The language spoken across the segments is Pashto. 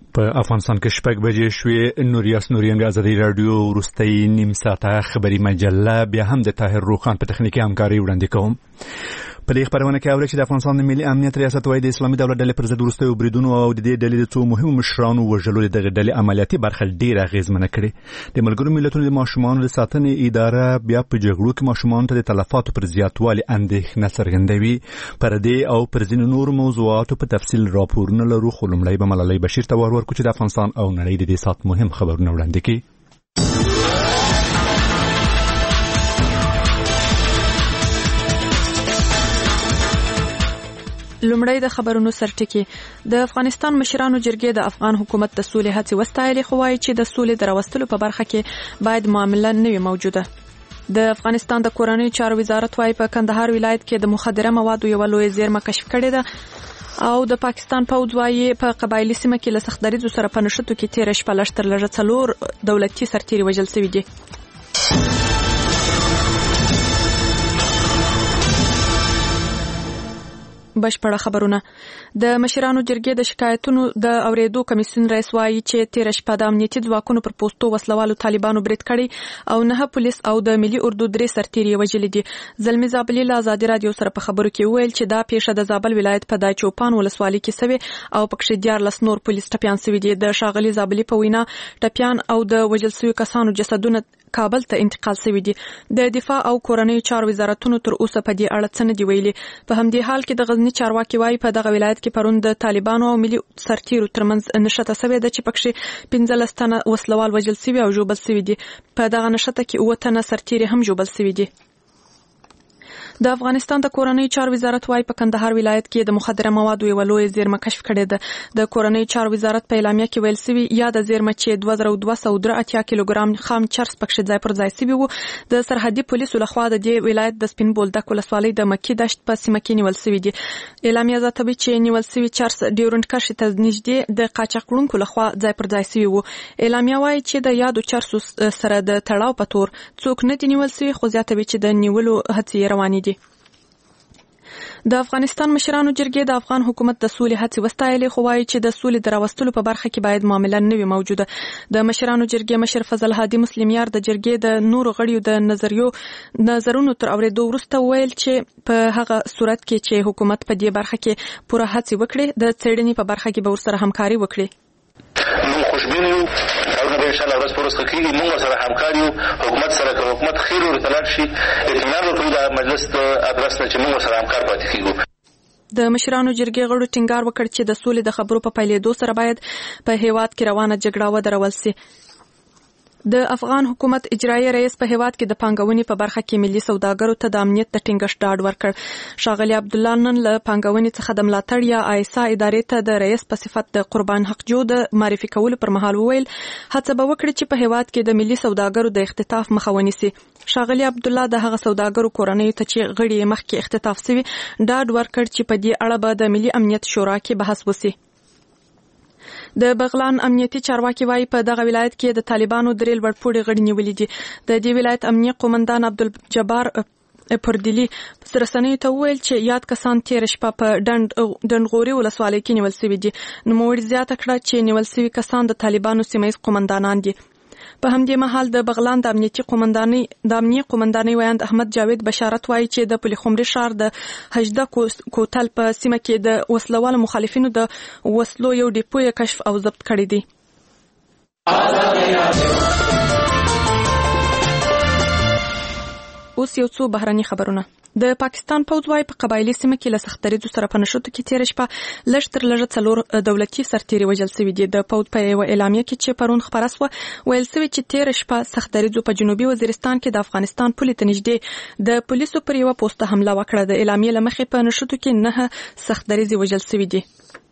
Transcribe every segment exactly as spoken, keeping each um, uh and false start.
په افغانستان کې شپږ بجې شوې. نوریاس نورین ازادي رادیو وروستۍ نیم ساعته خبري مجله بیا هم د طاهر روخان په تخنیکي همکاري وړاندې کوم. په دې خبرونه کې اورئ چې د افغانستان د ملي امنیت ریاست وايي د اسلامي دولت ډلې پر ضد وروستیو بریدونو او د دې ډلې د څو مهمو مشرانو وژلو د دغه ډلې عملیاتي برخه ډېره اغېزمنه کړې. د ملګرو ملتونو د ماشومانو د ساتنې اداره بیا په جګړو کې ماشومانو ته د تلفاتو پر زیاتوالي اندېښنه څرګندوي. پر دې او پر ځینو نورو موضوعاتو په تفصیل راپورونه لرو، خو لومړی به ملالۍ بشیر ته ور ورکړو چې د افغانستان او نړۍ د دې ساعت مهم خبرونه وړاندې کړي. لومړی د خبرونو سرټکی. د افغانستان مشرانو جرګې د افغان حکومت د سولې هڅې وستایلې، خو وايي چې د سولې د راوستلو په برخه کې باید معامله نه وي موجوده. د افغانستان د کورنیو چارو وزارت وايي په کندهار ولایت کې د مخدره موادو یو لوی زیرمه کشف کړې ده، او د پاکستان پوځ وايي په قبایلی سیمه کې له سختدریزو سره په نښتو کې تیر شپه لږ تر لږه څلور دولتي سرتیري وژل شوي دي. بشپړه خبرونه. د مشرانو جرګې د شکایتونو د اوریدو کمیسیون رئیس وايي چې تیر شپه د امنیتي ځواکونو پر پوسټو وسلوالو طالبانو برید کړی او نه پولیس او د ملي اردو درې سرتیري وژلي دي. زلمی زابلی له آزادي رادیو سره په خبرو کې ویل چې دا پیښه د زابل ولایت په دای چوپان ولسوالۍ کې سوي او پکې دیارلس نور پولیس ټپیان سوي دي. د شاغلي زابلی په وینا ټپیان او د وژل شوي کسانو جسدونه کابل ته انتقال شوی دي. د دفاع او کورنیو چارو وزارتونو تر اوسه په دې اړه څه نه دی ویلي. په همدې حال کې د غزنی چارواکي وايي په دغه ولایت کې پرون د طالبانو او ملي سرتیرو ترمنځ نښته شوې ده چې پکې پنځلس تنه وسلوال وژل شوي او ژوبل شوي دي. په دغه نښته کې اووه تنه سرتیري هم ژوبل شوي دي. د افغانستان د کورنیو چارو وزارت وايي په کندهار ولایت کې د مخدره موادو یو لوی زیرمه کشف کړې ده. د کورنیو چارو وزارت په اعلامیه کې ویل شوی یا د زیرمه چې دوه زره دوه سوه اتیا کیلوګرام خام چرس پکې ځای پر ځای شوی وو. د سرحدي پولیسو لخوا د دې ولایت د سپین بولدک ولسوالۍ د مکی دشت په سیمه کې نیول شوی دي. اعلامیه زیاتوي چې نیول شوی چرس ډیورنډ کرښې ته نږدې د قاچاقونکو لخوا ځای پر ځای شوی وو. اعلامیه وايي چې د یادو چرسو سره د تړاو په تور څوک نه دي نیول شوی، خو زیاتوي چې د نیولو هڅې روانې دي. د افغانستان مشرانو جرګې د افغان حکومت د سولې هڅې وستایلې، خو وايي چې د سولې د راوستلو په برخه کې باید معامله نه وي موجوده. د مشرانو جرګې مشر فضل هادي مسلم یار د جرګې د نورو غړیو د نظریو نظرونو تر اوریدو وروسته ویل چې په هغه صورت کې چې حکومت په دې برخه کې پوره هڅې وکړي، د څېړنې په برخه کې به ورسره همکاري وکړي. نو خوشبین یو کارونه به ان شاء الله ورځ پر ورځ کېږي. موږ سره همکاري یو حکومت سره که حکومت خیر ورته لاړ شي اطمینان ورکوي د مجلس د ادرس نه چې موږ سره همکار پاتې کېږو. د مشرانو جرګې غړو ټینګار وکړ چې د سولې د خبرو په پیلېدو سره باید په هیواد کې روانه جګړه ودرول شي. د افغان حکومت اجرایي رئیس په هیواد کې د پانګونې په برخه کې ملي سوداګرو ته د امنیت د ټینګښت ډاډ ورکړ. ښاغلي عبدالله نن له پانګونې څخه د ملاتړ یا آیسا ادارې ته د رئیس په صفت د قربان حق جو د معرفي کولو پر مهال وویل هڅه به وکړي چې په هیواد کې د ملي سوداګرو د اختطاف مخه ونیسي. ښاغلي عبدالله د هغه سوداګرو کورنیو ته چې غړي مخکې اختطاف شوي ډاډ ورکړ چې په دې اړه به د ملي امنیت شورا کې بحث وشي. د بغلان امنیتي چارواکي وايي په دغه ولایت کې د طالبانو درې لوړپوړي غړي نیولي دي. د دې ولایت امنیه قومندان عبدالجبار پردلی رسنیو ته وویل چې یاد کسان تیر شپه په ډنډغوري ولسوالۍ کې نیول شوي دي. نوموړي زیاته کړه چې نیول شوي کسان د طالبانو سیمه ییز قومندانان دي. په همدې مهال د بغلان د امنیتي قومندانۍ د امنیه قومندانۍ ویاند احمد جاوید بشارت وايي چې د پلخمري ښار د هجده کوتل په سیمه کې د وسلوالو مخالفینو د وسلو یو ډیپو یې کشف او ضبط کړی دی. اوس یو څو بهرني خبرونه. د پاکستان پوځ وايي په قبایلی سیمه کې له سختدریزو سره په نښتو کې تیر شپه لږ تر لږه څلور دولتي سرتیري وژل شوي دي. د پوځ په یوه اعلامیه کې چې پرون خپره شوه ویل شوي چې تیر شپه سختدریزو په جنوبي وزیرستان کې د افغانستان پولې ته نږدې د پولیسو پر یوه پوسټه حمله وکړه. د اعلامیې له مخې په نښتو کې نه سختدریزي وژل شوي دي.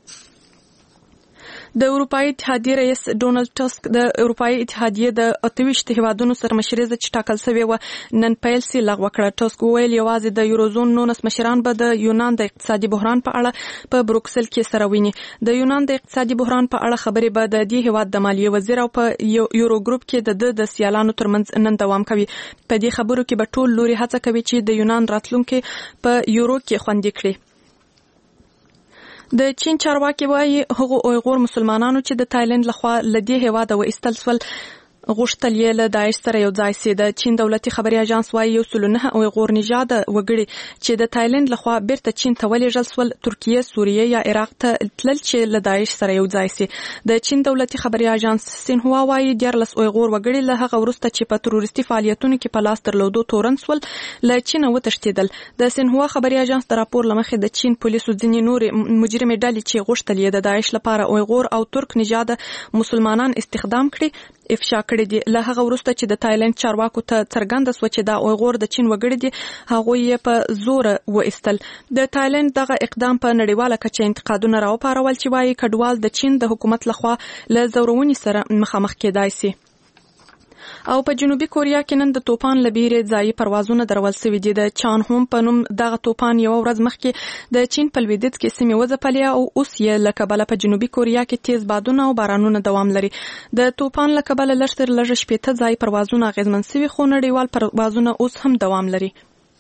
د اروپایي اتحادیې رئیس ډونالد ټسک د اروپایي اتحادیې د اته ویشت هیوادونو سرمشریزه چې ټاکل شوې وه نن پیل سي لغوه کړه. ټسک وویل یوازې د یوروزون نولس مشران به د یونان د اقتصادي بحران په اړه په بروکسل کې سره ویني. د یونان د اقتصادي بحران په اړه خبرې به د دې هیواد د مالیې وزیر او په یورو ګروپ کې د د سیالانو ترمنځ نن دوام کوي. په دې خبرو کې به ټول لوري هڅه کوي چې د یونان راتلونکي په یورو کې خوندي کړي. د چین چارواکي وايي هغه اویغور مسلمانانو چې د تایلند لخوا لدی هواده و استل سول غوښتل یې له داعش سره یو ځای سي. د چین دولتي خبري اژانس وايي یو سل نه اویغور نژاد وګړي چې د تایلند لخوا بیرته چین ته ولېږل سول ترکیه، سوریه یا عراق ته تلل چې له داعش سره یو ځای سي. د چین دولتي خبري اژانس سینهوا وايي دیارلس اویغور وګړي له هغه وروسته چې په تروریستي فعالیتونو کې په لاس درلودو تورن سول له چین وتښتیدل. د سینهوا خبري اژانس د راپور لمخې د چین پولیسو ځینې نور مجرمې ډلې چې غوښتل یې د داعش لپاره اویغور او ترک نژاد مسلمانان استخدام کړي افشا کړي دي. له هغه وروسته چې د تایلند چارواکو ته څرګنده سوه چې دا اویغور د چین وګړي دي، هغوی یې په زور وایستل. د تایلند دغه اقدام په نړیواله کچه انتقادونه راوپارول چې وايي کډوال د چین د حکومت لخوا له زورونې سره مخامخ کېدای سي. او په جنوبي کوریا کې نن د توپان لبیرې ځای پروازونه درول سوي دي. د چان هوم په نوم دغه توپان یو ورځ مخکې د چین په لویدیځ کې سیمې وځپلې او اوس یې له کبله په جنوبي کوریا کې تیز بادونه او بارانونه دوام لري. د توپان له کبله لږ تر لږه شپېته ځای پروازونه اغیزمن سوي، خو نړیوال پروازونه اوس هم دوام لري.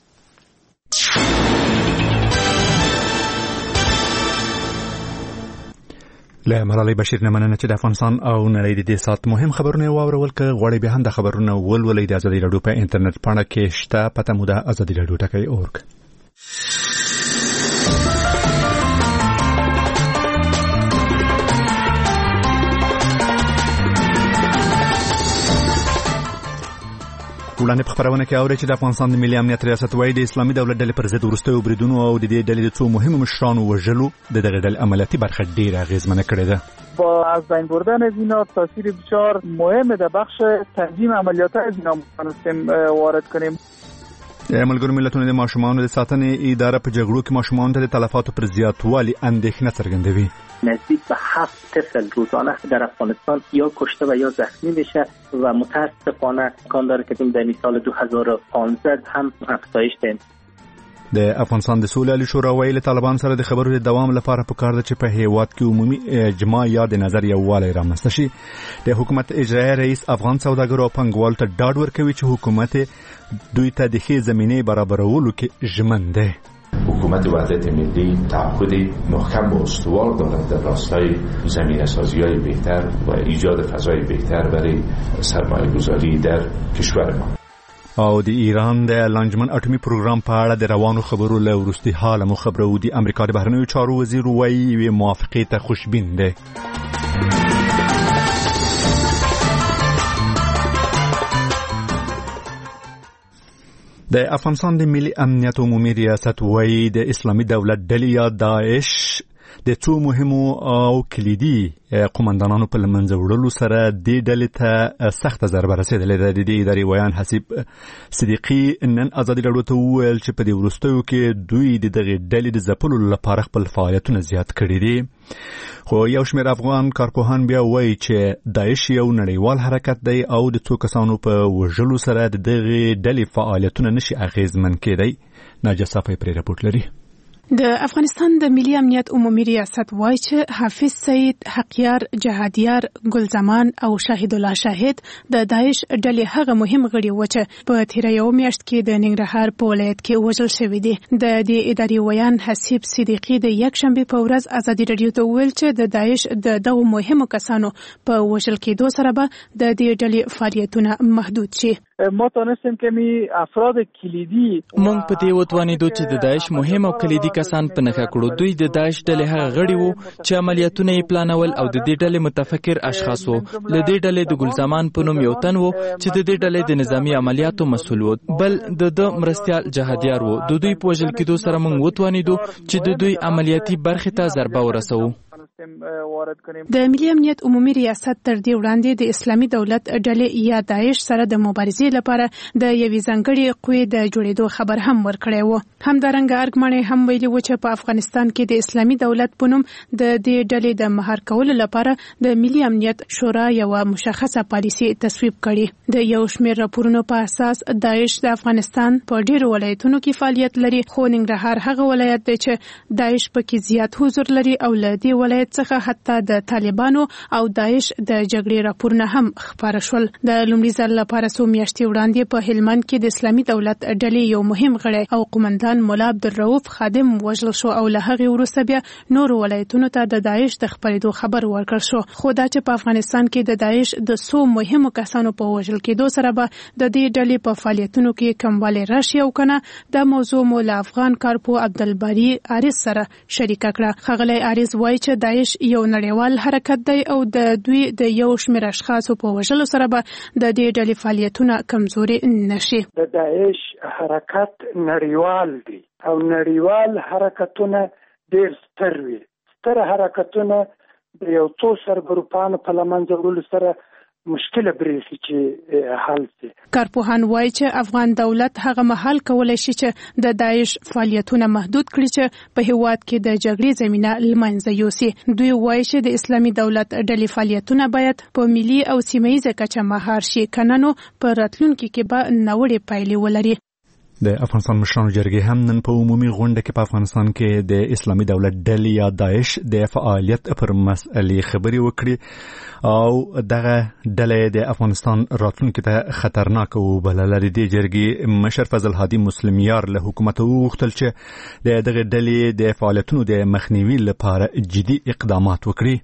له ملالۍ بشیر نه مننه چې د افغانستان او نړۍ د دې سات مهم خبرونه واورول. که غواړئ بیا هم د خبرونه ولولئ د ازادي راډیو په انټرنیټ پاڼه کې شته، پته مو ده ازادي راډیو ټکی اورګ. وړاندې په خبرونه کې اورئ چې د افغانستان د ملي امنیت ریاست وايي د اسلامي دولت ډلې پر ضد وروستیو بریدونو او د دې ډلې د څو مهمو مشرانو وژلو د دغه ډلې عملیاتي برخه ډېره اغېزمنه کړې ده. با از بین بردن از اینا تاثیر بسیار مهمه در بخش تنظیم عملیات از اینا می‌تونستیم وارد کنیم. ملګرو ملتونو د ماشومانو د ساتنې اداره په جګړو کې ماشومانو ته د تلفاتو پر زیاتوالي اندېښنه څرګندوي. نزدیک به هفت طفل روزانه در افغانستان یا کشته و یا زخمی میشه و متاسفانه امکان داره که در سال دو هزار و پانزده هم افزایش دهیم. د افغانستان د سولې عالی شورا ویلي له طالبان سره د خبرو د دوام لپاره پکار ده چې په هیواد کې عمومي اجماع یا د نظر یووالی رامنځته شي. د حکومت اجرایي رئیس افغان سوداګرو او پانګوالو ته ډاډ ورکوي چې حکومت دوی ته د ښې زمینې برابرولو کې ژمن دی. حکومت وحدت ملی تعهد محکم و استوار دارد در راستای زمینه‌سازی‌های بهتر و ایجاد فضای بهتر برای سرمایه‌گذاری در کشور ما. او د ایران د لانجمن اټومي پروګرام په اړه د روانو خبرو له وروستي حاله مو خبرو دي. امریکا د بهرنیو چارو وزیر وايي یوې موافقې ته خوشبین دی. د افغانستان د ملي امنیت عمومي ریاست وايي د اسلامي دولت ډلې یا داعش د څو مهمو او کلیدي قومندانانو په لمنځه وړلو سره دې ډلې ته سخته ضربه رسېدلې ده. د دې ادارې ویان حسیب صدیقي نن ازادي راډیو ته وویل چې په دې وروستیو کې دوی د دغې ډلې د ځپلو لپاره خپل فعالیتونه زیات کړي دي. خو یو شمېر افغان کارپوهان بیا وایي چې داعش یو نړیوال حرکت دی او د څو کسانو په وژلو سره د دغې ډلې فعالیتونه نشي اغېزمن کېدی. ناجیه صافی پرې راپورټ لري. د افغانستان د ملي امنیت عمومي ریاست وایي چې حافظ سید، حقیار، جهادیار، ګلزمان او شاهد الله شاهد د داعش ډلې هغه مهم غړي و چې په تیر یو میاشت کې د ننګرهار په ولایت کې وژل شوي دي. د دې ادارې ویان حسیب صدیقي د یکشنبه په ورځ ازادي راډیو ته وویل چې د داعش د دغو مهمو کسانو په وژل کېدو سره به د دې ډلې فعالیتونه محدود شي. ما تونستیم که می افراد کلیدی مونږ په دې وتوانېدو چې د داعش مهم او کلیدي کسان په نښه کړو. دوی د داعش ډلې هغه غړي وو چې عملیاتونه یې پلانول او د دې ډلې متفکر اشخاص وو. له دې ډلې د ګلزمان په نوم یو تن وو چې د دې ډلې د نظامی عملیاتو مسؤل وو، بل د د مرستیال جهادیار وو. د دوی په وژل کېدو سره مونږ وتوانېدو چې د دوی عملیاتي برخې ته ضربه ورسوو. د ملي امنیت عمومي ریاست تر دې وړاندې د اسلامي دولت ډلې یا داعش سره د مبارزې لپاره د یوې ځانګړې قوې د جوړېدو خبر هم ورکړی و. همدارنګه ارګمنې هم ویلي و چې په افغانستان کې د اسلامي دولت په نوم د دې ډلې د مهار کولو لپاره د ملي امنیت شورا یوه مشخصه پالیسي تصویب کړي. د یو شمېر راپورونو په اساس داعش د افغانستان په ډېرو ولایتونو کې فعالیت لري، خو ننګرهار هغه ولایت دی چې داعش پکې زیات حضور لري او له دې ولایت ملیت څخه حتی د طالبانو او داعش د جګړې راپورونه هم خبر شول. د لومړي ځل لپاره څو میاشتې وړاندې په هلمند کې د اسلامي دولت ډلې یو مهم غړی او قومندان مولا عبدالرؤف خادم وژل شو او له هغې وروسته بیا نورو ولایتونو ته د داعش د خپرېدو خبر ورکړ شو. خو دا چې په افغانستان کې د داعش د څو مهمو کسانو په وژل کېدو سره به د دې ډلې په فعالیتونو کې کموالی راشي او کنه دا موضوع مو له افغان کارپو عبدالباری عارض سره شریکه کړه. ښاغلی عارض وایي چې داعش یو نړیوال حرکت دی او د دوی د یو شمېر اشخاصو په وژلو سره به د دې ډلې فعالیتونه کمزوري نشي. د داعش حرکت نړیوال دی او نړیوال حرکتونه ډېر ستر وي. ستر حرکتونه د یو څو سرګروپانو په له منځه وړلو سره مشکله بریښي چې حل شي. کارپوهان وایي چې افغان دولت هغه مهال کولی شي چې د داعش فعالیتونه محدود کړي چې په هیواد کې د جګړې زمینه له منځه یوسي. دوی وایي چې د اسلامي دولت ډلې فعالیتونه باید په ملي او سیمه ییزه کچه مهار شي، کنه نو په راتلونکي کې به نوړې پایلې ولري. د افغانستان مشرانو جرګې هم نن په عمومي غونډه کې په افغانستان کې د اسلامي دولت ډلې یا داعش د فعالیت پر مسئلې خبرې وکړي او دغه ډلې د افغانستان راتلونکي ته خطرناک وبلله. د دې جرګې مشر فضل هادي مسلمیار له حکومت وغوښتل چې د دغه ډلې د فعالیتونو د مخنیوي لپاره جدي اقدامات وکړي.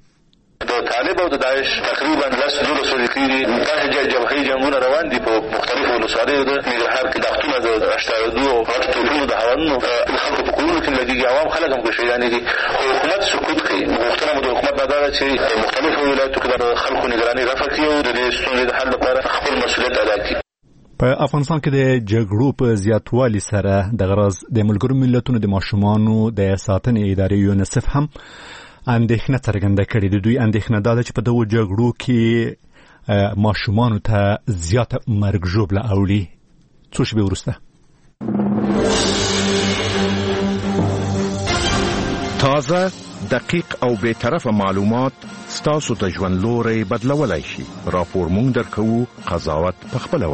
د طالب او د داعش تقریبا لس دولس ورځې کېږي دا جبهې جنګونه روان دي په مختلفو ولسوالیو د ننګرهار کې دښتونه د اشتارادو او غټو توپونو د هوانونو د خلکو په کورونو کې لګېږي، عوام خلک هم شهیدانې دي. خو حکومت سکوت کوي. غوښتنه مو د حکومت دا ده چې د مختلفو ولایتو کې د خلکو نګراني رفع کړي او د دې ستونزې د حل لپاره خپل مسؤلیت ادا کړي. په افغانستان کې د جګړو په زیاتوالي سره د غرض د ملګرو ملتونو د ماشومانو د ساتنې ادارې یونیسف هم اندېښنه څرګنده کړې ده. دوی اندېښنه دا ده چې په دغو جګړو کې ماشومانو ته زیاته مرګ ژوبله اوړي. څو شېبې وروسته تازه، دقیق او بی‌طرفه معلومات ستاسو د ژوند لوري بدلولای شي. راپور مونږ درکوو، قضاوت پخپله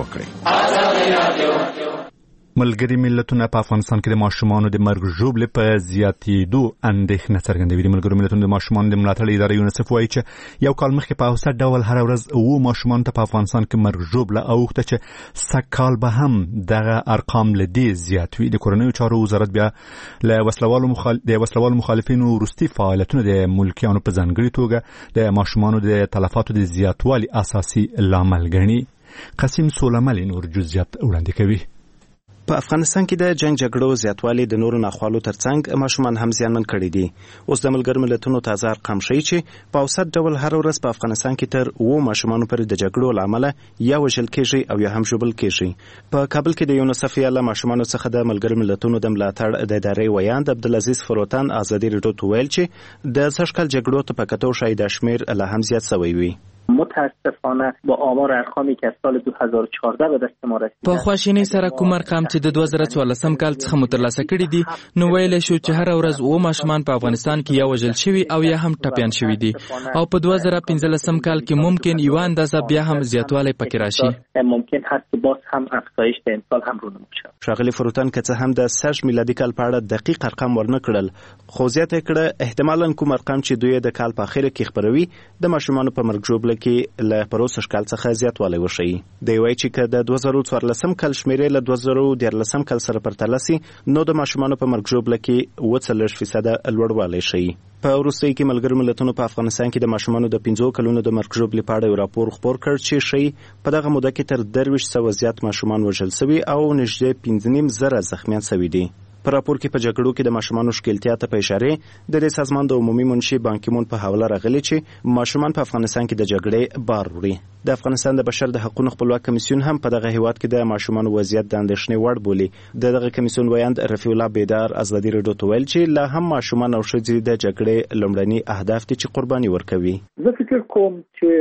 وکړئ. ملګري ملتونه په افغانستان کې د ماشومانو د مرګ ژوبلې په زیاتېدو اندېښنه څرګندوي. د ملګرو ملتونو د ماشومانو د ملاتړ اداره یونیسف وایي چې یو کال مخکې په اوسط ډول هر ورځ اووه ماشومانو ته په افغانستان کې مرګ ژوبله اوښته چې سږ کال به هم دغه ارقام له دې زیات وي. د کورنیو چارو وزارت بیا له وسلوالو مخال... د وسلوالو مخالفینو وروستي فعالیتونه د ملکیانو په ځانګړي توګه د ماشومانو د تلفاتو د زیاتوالي اساسي لامل ګڼي. قاسم سولمل نور جزئیات وړاندې کوي. په افغانستان کې د جنگ جګړو زیاتوالی د نورو ناخوالو ترڅنګ ماشومان هم زیانمن کړي دي. اوس د ملګرو ملتونو تازه ارقام ښیي چې په اوسط ډول هر ورځ په افغانستان کې تر اووه ماشومانو پورې د جګړو له امله یا وژل کېږي او یا هم ژوبل کېږي. په کابل کې د یونیسف له ماشومانو څخه د ملګرو ملتونو د ملاتړ د ادارې ویاند عبدالعزیز فروتان ازادي راډیو ته ویل چې د سږ کال جګړو ته په کتو شاید شمېر لا هم زیات شوی وي. متاسفانه با آمار ارقامی که از سال دو هزار و چهارده به دست ما رسید په خواشینی سره کوم ارقام چې د دوه زره څوارلسم کال څخه مترلاسه کړي دي نو ویل شو چې هر ورځ اووه ماشومان په افغانستان کې یا وژل شوي او یا هم ټپیان شوي دي او په دوه زره پنځلسم کال کې ممکن یو اندازه بیا هم زیاتوالی پکې راشي. ممکن هست که باز هم افزایش د امسال هم رونما شود. ښاغلي فروتان که څه هم د سږ میلادي کال په اړه دقیق ارقام ورنه کړل خو زیاته کړه احتمالاً کوم ارقام چې دوی د کال په اخر کې خبروي د ماشومانو په مرګ ژوبله کې له پروسه کال څخه زیاتوالی وشي. دی وایي چې که د دوه زره څوارلسم کال شمیرې له دوه زره دیارلسم کال سره پرتله سي نو د ماشومانو په مرګ ژوبله کې اووه څلوېښت فیصده لوړوالی ښیي. په وروستیو کې ملګرو ملتونو په افغانستان کې د ماشومانو د پنځو کلونو د مرګ ژوبلې په اړه یو راپور خپور کړ چې ښیي په دغه موده کې تر درویشت سوه زیات ماشومان وژل سوي او نږدې پنځه نیم زره زخمیان سوي دي. په راپور کې په جګړو کې د ماشومانو ښکېلتیا ته په اشارې د دې سازمان د عمومي منشي بانکیمون په حواله راغلي چې ماشومان په افغانستان کې د جګړې بار وړي. د افغانستان د بشر د حقوقو خپلواک کمیسیون هم په دغه هیواد کې د ماشومانو وضعیت د اندېښنې وړ بولي. د دغه کمیسیون ویاند رفیع الله بیدار ازادي راډیو ته ویل چې لا هم ماشومان او ښځې د جګړې لومړني اهداف دي چې قرباني ورکوي. زه فکر کوم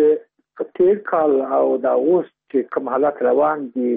چې تیر کال او د اوس چې کوم حالات روان دي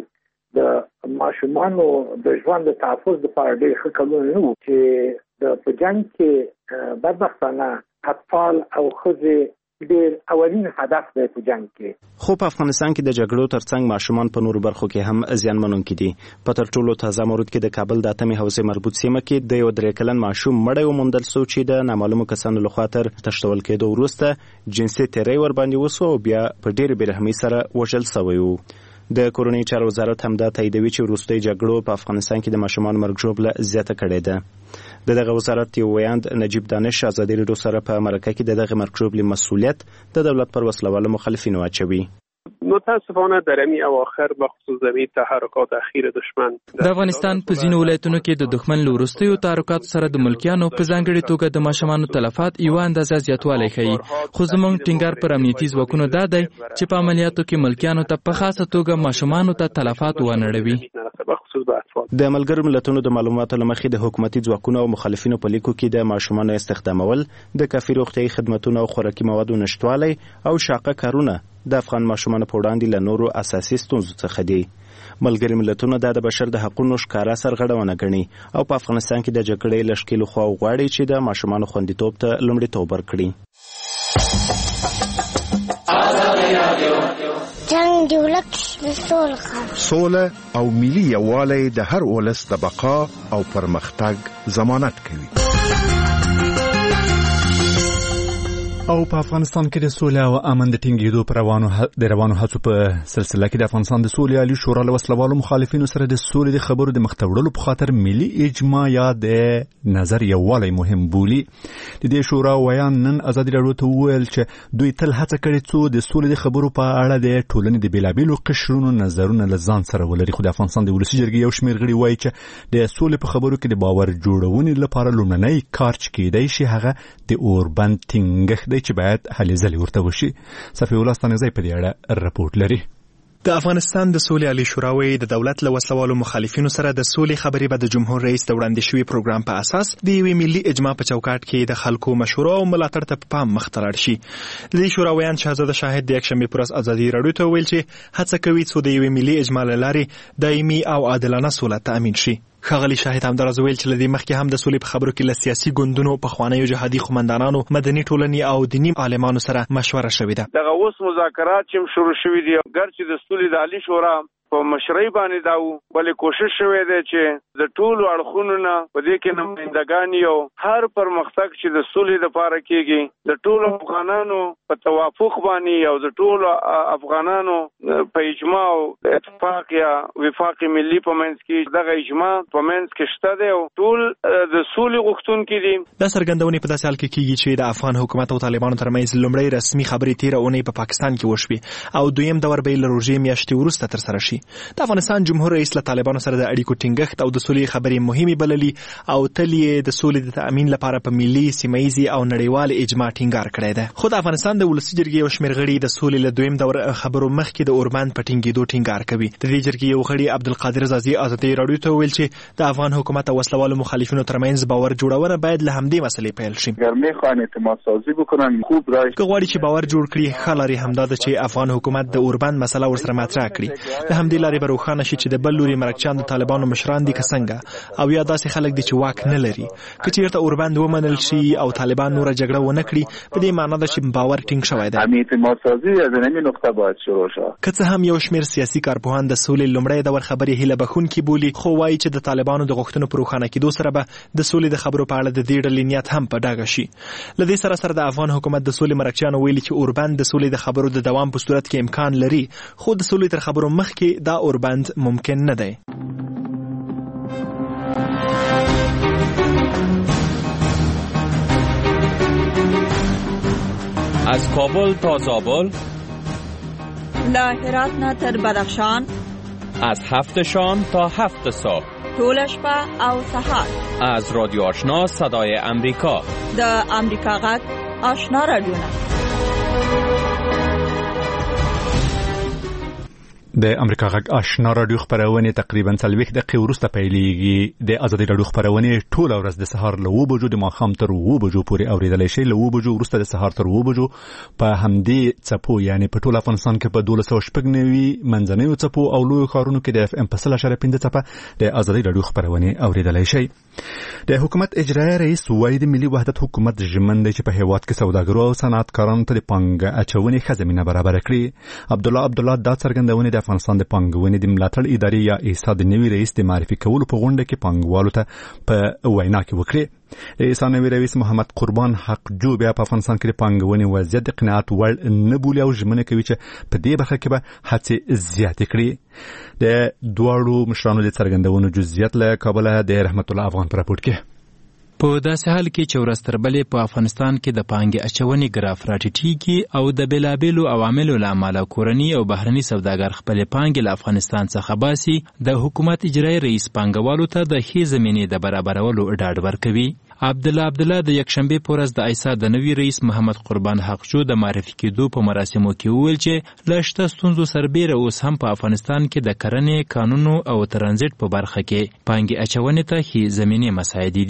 د ماشومانو د ژوند د تحفظ لپاره ډېر ښه کارونه نه وو چې د په جنګ کې بدبختانه اطفال او ښځې ډېر اولین هدف دی په جنگ کې. خو په افغانستان کې د جګړو ترڅنګ ماشومان په نورو برخو کې هم زیانمنونکي دي. په تر ټولو تازه مورد کې د کابل د اتمې حوزې مربوط سیمه کې د یو درې کلن ماشوم مړی وموندل شو چې د نامعلومو کسانو لخوا تر تښتول کېدو وروسته جنسي تیری ورباندې وسو او بیا په ډېرې بېرحمۍ سره وژل شوی و. د کورنۍ چارو وزارت همدا تاییدوي چې وروستۍ جګړو په افغانستان کې د ماشومانو مرګ ژوبله زیاته کړې ده. د دغه وزارت یو ویاند نجیب دانش ازادي راډیو سره په مرکه کې د دغه مرګ ژوبلې مسؤلیت د دولت پر وسلوالو مخالفینو اچوي. متاسفانه در امی اواخر بخصوص زمین تحرکات اخیر دشمن د افغانستان په ځینو ولایتونو کې د دښمن له وروستیو تحرکاتو سره د ملکیانو په ځانګړي توګه د ماشومانو تلفات یو اندازه زیاتوالی ښیي. خو زموږ ټینګار پر امنیتي ځواکونو دا دی چې په عملیاتو کې ملکیانو ته په خاصه توګه ماشومانو ته تلفات ونړوي. د ملګرو ملتونو د معلوماتو له مخې د حکومتي ځواکونو او مخالفینو په لیکو کې د ماشومانو استخدامول، د کافي روغتیايي خدمتونو او خوراکي موادو نشتوالی او شاقه کارونه د افغان ماشومانو په وړاندې له نورو اساسي ستونزو څخه دي. ملګري ملتونه دا د بشر د حقونو ښکاره سرغړونه ګڼي او په افغانستان کې د جګړې له ښکېلو خواو غواړي چې د ماشومانو خوندیتوب ته لومړیتوب ورکړي. جنگ دی ولک د سول خبر سوله او ملي یووالی د هر ولس د بقا او پرمختګ ضمانت کوي. او په افغانستان کې د سولې او امن د ټینګېدو پر روانو د روانو هڅو په سلسله کې د افغانستان د سولې عالی شورا له وسلوالو مخالفینو سره د سولې د خبرو د مخته وړلو په خاطر ملي اجماع یا د نظر یووالی مهم بولي. د دې شورا ویان نن ازادي راډیو ته وویل چې دوی تل هڅه کړې څو د سولې د خبرو په اړه د ټولنې د بېلابېلو قشرونو نظرونه له ځان سره ولري. خو د افغانستان د ولسي جرګې یو شمېر غړي وایي چې د سولې په خبرو کې د باور جوړونې لپاره لومړنی کار چې کېدی شي هغه د اوربند ټینګښت دی چې باید هلې ځلې ورته وشي. صفي الله ستانکزی په دې اړه رپورټ لري. د افغانستان د سولې عالی شورا وایي د دولت له وسلوالو مخالفینو سره د سولې خبرې به د جمهور رئیس د وړاندې شوي پروګرام په اساس د یوې ملي اجماع په چوکاټ کې د خلکو مشوره او ملاتړ ته په پام مخته لاړ شي. د دې شورا ویان شهزاده شاهد د یکشنبې پر ورځ ازادي راډیو ته وویل چې هڅه کوي څو د یوې ملي اجماع له لارې دایمي او عادلانه سوله تأمین شي. ښاغلي شاهد همداراز ویل چې له دې مخکې هم د سولې په خبرو کې له سیاسي ګوندونو، پخوانیو جهادي قومندانانو، مدني ټولنې او دیني عالمانو سره مشوره شوې ده. دغه اوس مذاکرات چې شروع شوي دي ګرچې د سولې د عالی شورا په مشرۍ باندې دا و، بلې کوشش شوی دی چې د ټولو اړخونو نه په دې کې نمایندګان یو هر پرمختګ چې د سولې لپاره کېږي د ټولو افغانانو په توافق باندې او د ټولو افغانانو په اجماع او اتفاق یا وفاق ملي په منځ کې دغه اجماع په منځ کې شته دی او ټول د سولې غوښتونکي دي. دا څرګندونې په داسې حال کې کېږي چې د افغان حکومت او طالبانو ترمنځ لومړی رسمي خبرې تېره اونۍ په پاکستان کې وشوې او دویم دور به یې له روژې میاشتې وروسته ترسره شي. د افغانستان جمهور رئیس له طالبانو سره د اړیکو ټینګښت او د سولې خبرې مهمې بللي او تل یې د سولې د تأمین لپاره په ملي، سیمهیزي او نړیوال اجماع ټینګار کړی دی. خو د افغانستان د ولسي جرګې یو شمېر غړي د سولې له دویم دور خبرو مخکې د اوربند په ټینګېدو ټینګار کوي. د دې جرګې یو غړي عبدالقادر زازي ازادي راډیو ته وویل چې د افغان حکومت او وسلوالو مخالفینو ترمنځ باور جوړونه باید له همدې مسلې پیل شي. میخوان اعتماد سازی بکنن خوب رای که غواړي چې باور جوړ کړي ښه لارې همدا ده چې افغان حکومت د اوربند مسله ورسره مطرح کړي. د همدې لارې به روښانه شي چې د بل لوري مرکچیان د طالبانو مشران دي که څنګه او یا داسې خلک دي چې واک نه لري. که چېرته اوربند ومنل شي او طالبان نوره جګړه ونه کړي په دې معنا ده چې باور ټینګ شوی دی. همین اعتماد سازی از همین نقطه باید شروع شي. که څه هم یو شمېر سیاسي کارپوهان د سولې لومړی دور خبرې هیله بښونکي بولي، خو وایي چې د طالبانو د غوښتنو پر روښانه کېدو سره به د سولې د خبرو په اړه د دې ډلې نیت هم په ډاګه شي. له دې سره سره د افغان حکومت د سولې مرکچیانو ویلي چې اوربند د سولې د خبرو د دوام په صورت کې امکان لري، خو د سولې تر خبرو مخکې دا اوربند ممکن نه دی. از کابل تا زابل، له هرات نه تر بدخشان، از هفت شام تا هفت صبح، ټول شپه او سهار، از رادیو آشنا صدای امریکا، د امریکا غږ آشنا رادیو. د امریکا غږ آشنا رادیو خبرونه تقریبا څلوېښت دقیقې وروسته پیلېږي. د ازادي رادیو خبرونه ټول ورځ د سهار له اوه بجو د ماښام تر اوه بجو پورې اورېدلی شئ. له اوه بجو وروسته د سهار تر اوه بجو په همدې څپو یعنې په ټول افغانستان کې په دولس سوه شپږ نوي منځنیو څپو او لویو ښارونو کې د اف ام په سل اشاریه پنځه څپه د ازادي رادیو خبرونه اورېدلی شئ. د حکومت اجرایي رئیس وایي د ملي وحدت حکومت ژمن دی چې په هېواد کې سوداګرو او صنعتکارانو ته د پانګه اچونې ښه زمینه برابره کړي. عبدالله عبدالله دا څرګندونې د افغانستان د پانګونې د ملاتړ ادارې یا ایسا د نوي رئیس د معرفي کولو په غونډه کې پانګوالو ته په وینا کې وکړي. د ایسا نوي رئیس محمد قربان حقجو بیا په افغانستان کې د پانګونې وضعیت د قناعت وړ نه بولي او ژمنه کوي چې په دې برخه کې به هڅې زیاتې کړي. د دواړو مشرانو د څرګندونو جزئیات له کابله د رحمت الله افغان په راپورټ کې. په داسې حال کې چې ورځ تر بلې په افغانستان کې د پانګې اچونې ګراف راټیټېږي او د بېلابېلو عواملو له امله کورني او بهرني سوداګر خپلې پانګې له افغانستان څخه باسي، د حکومت اجرایي رئیس پانګوالو ته د ښې زمینې د برابرولو ډاډ ورکوي. عبدالله عبدالله د یکشنبې په ورځ د ایسا د نوي رئیس محمد قربان حقجو د معرفي کېدو په مراسمو کې وویل چې له شته ستونزو سربیره اوس هم په افغانستان کې د کرنې، کانونو او ترانزیت په برخه کې پانګې اچونې ته ښې زمینې مساعدې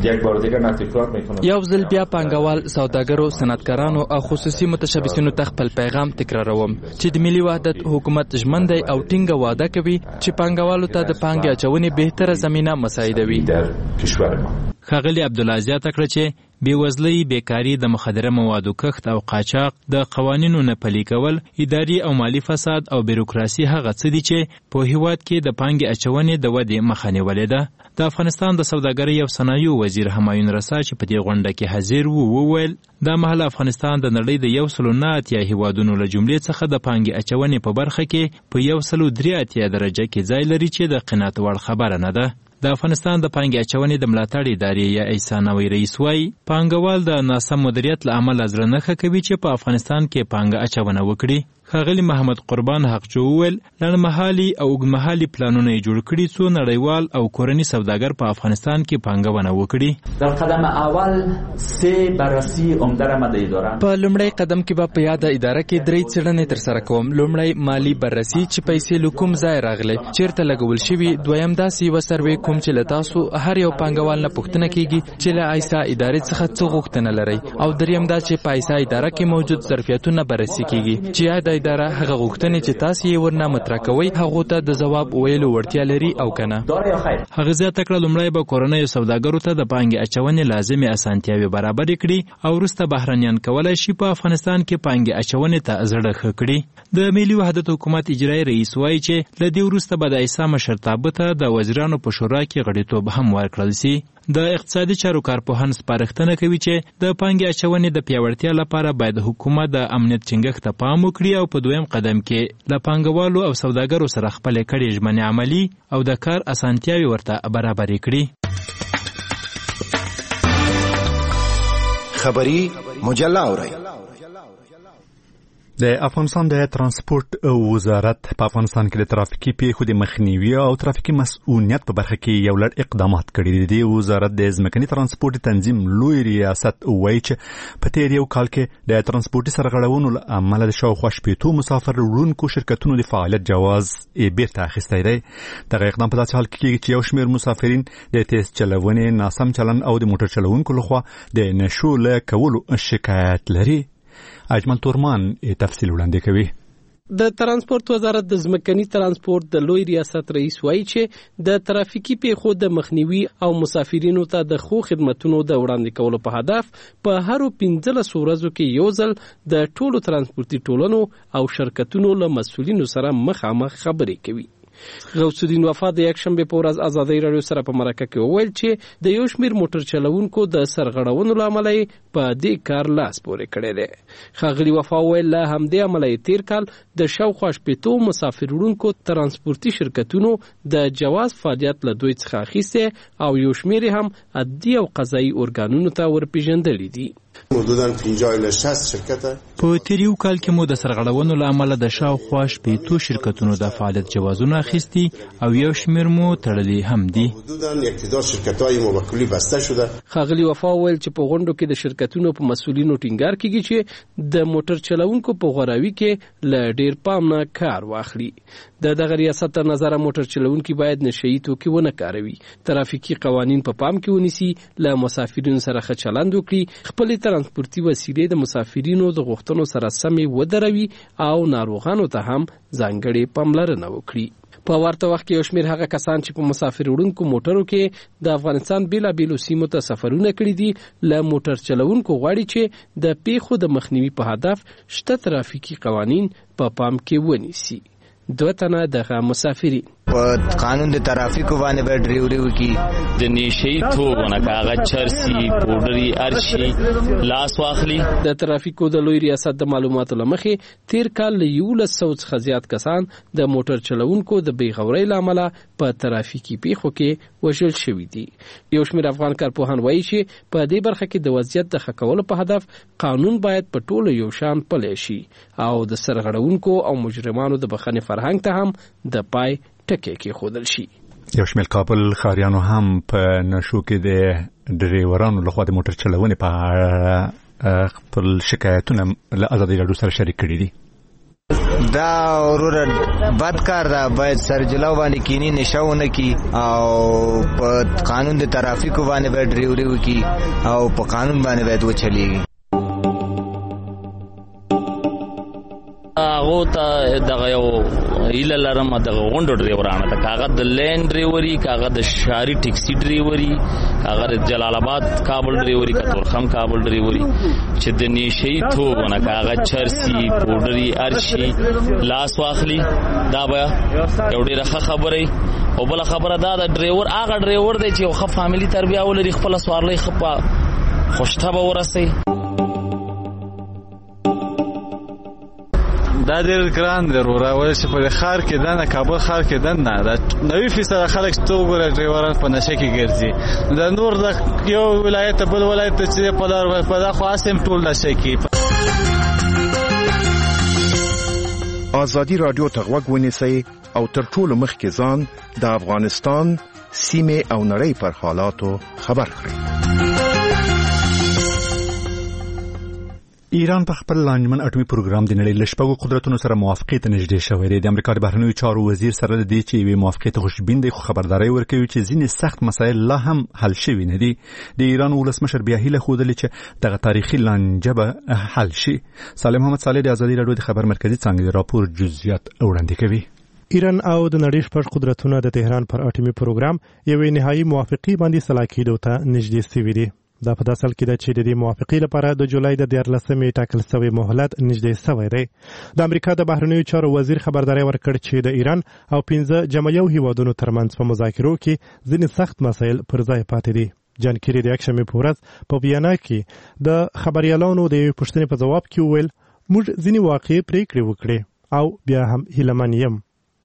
دي. یو ځل بیا پانګوال، سوداګرو، صنعتکارانو او خصوصي متشبثینو ته خپل پیغام تکراروم چې د ملي وحدت حکومت ژمن دی او ټینګه وعده کوي چې پانګوالو ته د پانګې اچونې بهتره زمینه مساعدوي. ښاغلي عبدالله زیاته کړه چې بېوزلۍ، بیکاري، د مخدره موادو کښت او قاچاق، د قوانینو نه پلي کول، اداري او مالی فساد او بیروکراسي هغه څه دي چې په هېواد کې د پانګې اچونې د ودې مخه نیولې ده. د افغانستان د سوداګرۍ او صنایعو وزیر همایون رسا چې په دې غونډه کې حاضر وو وویل دا مهال افغانستان د نړۍ د یو سلو نه اتیا هېوادونو له جملې څخه د پانګې اچونې په برخه کې په یو سلو درې اتیا درجه کې ځای لري چې د قناعت وړ خبره نه ده. د افغانستان د پانګې اچونې د ملاتړ ادارې یا ایسا نوی رئیس وایي پانګوال د ناسم مدیریت له امله زړه نه ښه کوي چې په افغانستان کې پانګه اچونه وکړي. ښاغلي محمد قربان حقجو وویل لنډمهالي او اوږدمهالي پلانونه یې جوړ کړي څو نړیوال او کورني سوداګر په افغانستان کې پانګونه وکړي. در قدم اول سه بررسی عمده را مده اداره په لومړی قدم کې به په یاده اداره کې درې څېړنې ترسره کوم. لومړی مالی بررسي چې پیسې له کوم ځای راغلي، چیرته لګول شوي. دویم داسې یوه سروې کوم چې له تاسو هر یو پانګوال نه پوښتنه کیږي چې له ایسا ادارې څخه څه غوښتنه لرئ. او دریم دا چې په ایسا اداره کې موجود ظرفیتونه بررسي کیږي چې یا د اداره هغه غوښتنې چې تاسو یې ورنه مطرح کوئ هغو ته د ځواب ویلو وړتیا لري او که نه. هغه زیاته کړه لومړی به کورنیو سوداګرو ته د پانګې اچونې لازمې اسانتیاوې برابرې کړي او وروسته بهرنیان کولی شي په افغانستان کې پانګې اچونې ته زړه ښه کړي. د ملي وحدت حکومت اجرایي رئیس وایي چې له دې وروسته به د ایسا مشرتابه ته د وزیرانو په شورا کې غړیتوب هم ورکړل سي. د اقتصادي چارو کارپوهان سپارښتنه کوي چې د پانګې اچونې د پیاوړتیا لپاره باید حکومت د امنیت ټینګښت ته پام وکړي او په دویم قدم کې له پانګوالو او سوداګرو سره خپلې کړې ژمنې عملي او د کار اسانتیاوې ورته برابرې کړي. خبری مجله اورئ. د افغانستان د ترانسپورت وزارت په افغانستان کې د ترافیکي پیښو د مخنیوي او ترافیکي مسؤلیت په برخه کې یو لړ اقدامات کړي دي. وزارت د ځمکني ترانسپورت تنظیم لوی ریاست وایي چې په تیر یو کال کې د ترانسپورتي سرغړونو له امله د شاوخوا شپېتو مسافر وړونکو شرکتونو د فعالیت جواز یې بیرته اخیستی دی. دغه اقدام په داسې حال کې کېږي چې یو شمېر مسافرین د تیز چلونې، ناسم چلن او د موټر چلونکو لخوا د نشو له کولو شکایت لري. اجمل تورمان تفصیل وړاندې کوي. د ترانسپورت وزارت د ځمکني ترانسپورت د لوی ریاست رئیس وایي چې د ترافیکي پیښو د مخنیوي او مسافرینو ته د ښو خدمتونو د وړاندې کولو په هدف په هرو پنځلسو ورځو کې یو ځل د ټولو ترانسپورتي ټولنو او شرکتونو له مسؤلینو سره مخامخ خبرې کوي. غوث الدین وفا د یکشنبې په ورځ ازادۍ راډیو سره په مرکه کې وویل چې د یو شمېر موټر چلوونکو د سرغړونو له امله په دې کار لاس پورې کړی دی. ښاغلي وفا وویل له همدې امله تیر کال د شاوخوا شپېتو مسافر وړونکو ترانسپورتي شرکتونو د جواز فعالیت له دوی څخه اخیستی او یو شمېر هم عدلي او قضایي ارګانونو ته ورپېژندلي دي. حدوداً پنځه الی شصت شرکت په تیر یو کال کې مو د سرغړونو له امله د شاوخوا شپېتو شرکتونو د فعالیت جوازونه اخیستي او یو شمېر مو تړلي هم دي. حدوداً یکتدار شرکت‌های موکلی بسته شده. ښاغلي وفا وویل چې په غونډو کې د شرکت شرکتونو په مسؤلینو ټینګار کوي چې د موټر چلوونکو په غوراوي کې ل ډیر پام نه کار واخلي. د دغه ریاست تر نظر موټر چلوونکي باید نشئی توکي ونه کاروي، ترافیکي قوانین په پا پام کې ونیسي، له مسافرینو سره ښه چلند وکړي، خپل ترانسپورتي وسیلې د مسافرینو د غوښتنو سره سمې ودروي او ناروغانو ته هم ځانګړې پاملرنه وکړي. په ورته وخت کې یو شمېر هغه کسان چې په مسافر وړونکو موټرو کې د افغانستان بیلابیلو سیمو ته سفرونه کړي دي له موټر چلوونکو غواړي چې د پیښو د مخنیوي په هدف شته ترافیکي قوانین په پا پام کې ونیسي. دوه تنه دغه مسافرین په قانون د ترافیکو باندې به ډریوري وکړي، د نشئی توبونه کاغذ چرسي پودري ارشي لاس واخلي. د ترافیکو د لوی ریاست د معلوماتو لمخې تیر کال له یولس سوه څخه زیات کسان د موټر چلوونکو د بیغورۍ له امله په ترافیکي پیښو کې وژل شوي دي. یو شمېر افغان کارپوهان وایي چې په دې برخه کې د وضعیت د ښه کولو په هدف قانون باید په ټولو یو شان پلی شي او د سرغړونکو او مجرمانو د بخښنې فرهنګ ته هم د پای ټکی کې خودل شي. یو شمېر کابل ښاریانو هم په نشو کې د ډریورانو لخوا د موټر چلونې په اړه خپل شکایتونه له ازادي راډیو سره شریک کړي دي. دا وروره بد کار ده، باید سرجلو باندې کینی نشاونه کی او په قانون د ترافیکو باندې باید ډریوري وکي او په قانون باندې باید وچلیږي. هغه ته دغه یو ایله لرم دغه غونډو ډریورانه ته کاغذ د لین ډریوري، کاغذ د شاري ټیکسي ډریوري، کاغذ د جلال آباد کابل ډریوري، کتورخم کابل ډریوري چې د نشئی توبونه کاغذ چرسي پودري ارشي لاس واخلي. دا به یو ډیره ښه خبره او بل خبره دا د ډریور هغه ډریور دی چې یو ښه فاميلي تربیه ولري، خپل سوارلۍ خپه خوشتبه ورسي. دا ډېر ګران دی وروره، ولې چې په ښار کې دننه کابل ښار کې دننه دا نوي فیصده خلک چې ته وګوره ډریوران په نشه کې ګرځي. د نور د یو ولایت بل ولایت چې په لار په دا خو اسیم ټول نشه کې. ازادي راډیو ته غوږ ونیسئ او تر ټولو مخکې ځان د افغانستان سیمې او نړۍ پر حالاتو خبر کړئ. ایران په خپل لانجمن اټومي پروګرام د نړۍ له شپږو قدرتونو سره موافقې ته نږدې شوی دی. د امریکا د بهرنیو چارو وزیر سره د دې چې یوې موافقې ته خوشبین دی، خو خبرداری ورکوي چې ځینې سخت مسایل لا هم حل شوي نه دي. د ایران ولسمشر بیا هیله ښودلې چې دغه تاریخي لانجه به حل شي. سالم محمد صالح د ازادي راډیو د خبر مرکزي څانګې د راپور جزئیات وړاندې کوي. ایران او د نړۍ شپږ قدرتونه د تهران پر اټومي پروګرام یوې نهایی موافقې باندې سلا کېدو ته نږدې شوي دي. دا په داسل کې ده چې د دې موافقې لپاره د جولای د دیارلسمې ټاکل شوی مهلت نږدې شوی دی. د امریکا د بهرنیو چارو وزیر خبرداری ورکړ چې د ایران او پنځه جمع یو هیوادونو ترمنځ په مذاکرو کې ځینې سخت مسایل پر ځای پاتې دي. جان کیری د یکشنبې په ورځ په ویانا کې د خبريالانو د پوښتنې په ځواب کې وویل موږ ځینې واقعي پریکړې وکړې او بیا هم هیلهمن یم.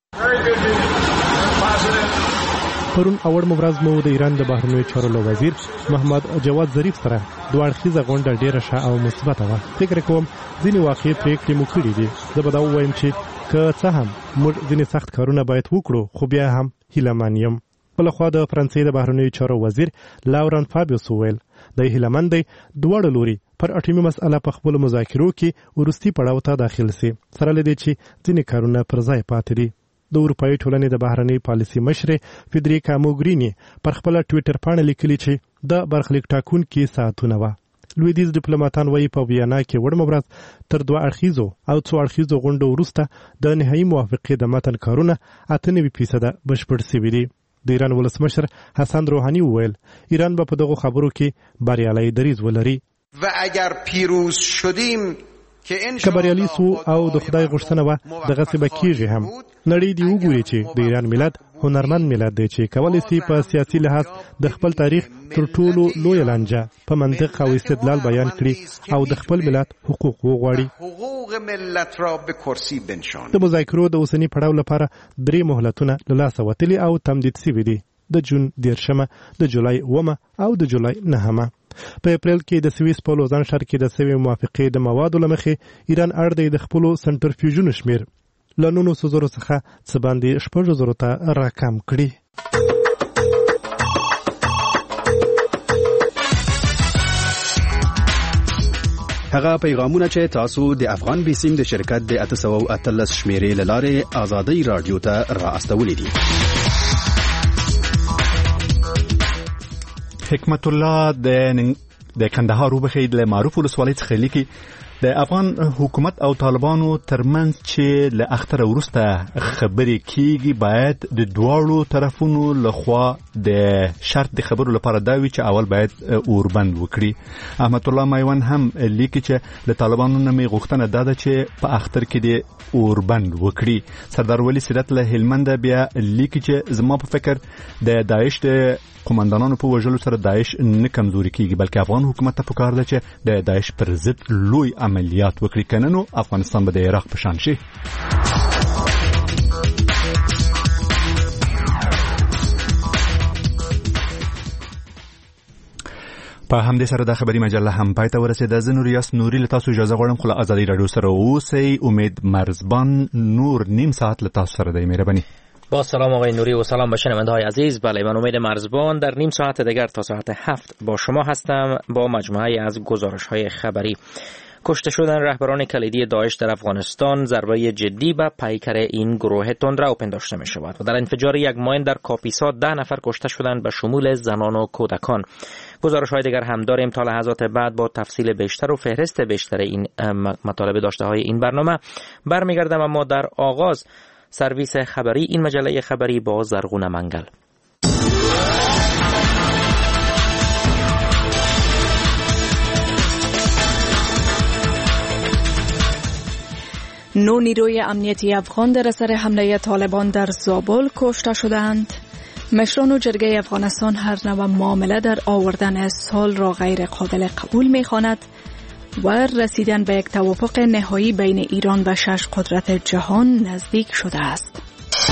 پرون اول مبرز مو د ایران د بهرنیو چارو وزیر محمد جواد ظریف سره دوه اړخیزه غونډه ډیره ښه او مثبته وه. فکر کوم ځینې واقعي پریکړې مو کړې دي. زه به دا ووایم چې که څه هم موږ ځینې سخت کارونه باید وکړو، خو بیا هم هیلهمن یم. بلخوا د فرانسې د بهرنیو چارو وزیر لاوران فابیوس وویل د هیلهمن دی دواړه لوري پر اټومي مسأله په خپل مذاکرو کې ورستي پړاو ته داخل سي، سره لدې چې ځینې کارونه پر ځای پاتې دي. د اروپایي ټولنې د بهرنۍ پالیسي مشر فدریکا موګرینی پر خپل ټویټر باندې لیکلي چې د برخلیک ټاکونکي ساعتونه و. لویدیز ډیپلوماټان وایي په ویانا کې وړ مبرز تر دوه اړخیزو او څو اړخیزو غونډو وروسته د نهایي موافقې د متن کارونه اته نوي فیصده بشپړ شوي دي. د ایران ولسمشر حسن روحاني وویل ایران به په دغو خبرو کې بریالی دریځ ولري. و اگر پیروز شدیم که بریالي سو او د خدای غوښتنه وه دغسې به کېږي هم. نړۍ دې وګوري چې د ایران ملت هنرمند ملت دی چې کولی سي په سیاسي لحاظ د خپل تاریخ تر ټولو لویه لانجه په منطق او استدلال بیان کړي او د خپل ملت حقوق وغواړي. د مذاکرو د اوسني پړاو لپاره درې مهلتونه له لاسه وتلي او تمدید شوي دي، د جون دیرشمه، د جولای اومه او د جولای نهمه. په اپریل کې د سویس په لوزان ښار کې د سوي موافقې د موادو له مخې ایران اړ دی د خپلو سنټرفیوژونو شمېر له نولسو زرو څخه څه باندې شپږو زرو ته راکم کړي. هغه پیغامونه چې تاسو د افغان بیسیم د شرکت د اته سوه او اتلس شمیرې له لارې آزادۍ رادیو ته را استولې دي. حکمت الله د د کندهار وبخید له معروف ولسوالۍ څخه لیکي د افغان حکومت او طالبانو ترمنځ چې له اختر وروسته خبرې کیږي باید د دواړو طرفونو لخوا د شرط د خبرو لپاره دا وي چې اول باید اوربند وکړي. احمد الله مایوان هم لیکي چې له طالبانو نه می غوښتنه دا ده چې په اختر کې د اوربند وکړي. سردار ولی سیرت له هلمند بیا لیکي چې زما په فکر د داعش د قومندانانو په وژلو سره داعش نه کمزوري کیږي بلکې افغان حکومت ته پکار ده چې د داعش پر ضد لوی عملیات وکړي کنه نو افغانستان به د عراق په شان شي. په همدې سره د خبري مجله هم پای ته ورسېده. زه نور یاس نوري له تاسو اجازه غواړم خو له ازادي رادیو سره اوسئ. امید مرزبان نور نیم ساعت له تاسو سره دی. مهرباني. با سلام آقای نوری و سلام به شنونده‌های عزیز. بله من امید مرزبان در نیم ساعت دیگر تا ساعت هفت با شما هستم با مجموعه از گزارش‌های خبری. کشته شدن رهبران کلیدی داعش در افغانستان ضربه جدی به پیکر این گروه تندرو پنداشته می شود و در انفجار یک ماین در کاپیسا ده نفر کشته شدند به شمول زنان و کودکان. گزارش‌های دیگر هم داریم. تا لحظات بعد با تفصیل بیشتر و فهرست بیشتر این مطالب داشته های این برنامه برمیگردم، اما در آغاز سرویس خبری این مجله خبری با زرغون منگل. نو نیروی امنیتی افغان در اثر حمله طالبان در زابل کشته شدند. مشران و جرگه افغانستان هر نوع معامله در آوردن سال را غیر قابل قبول می‌خواند و رسیدن به یک توافق نهایی بین ایران و شش قدرت جهان نزدیک شده است.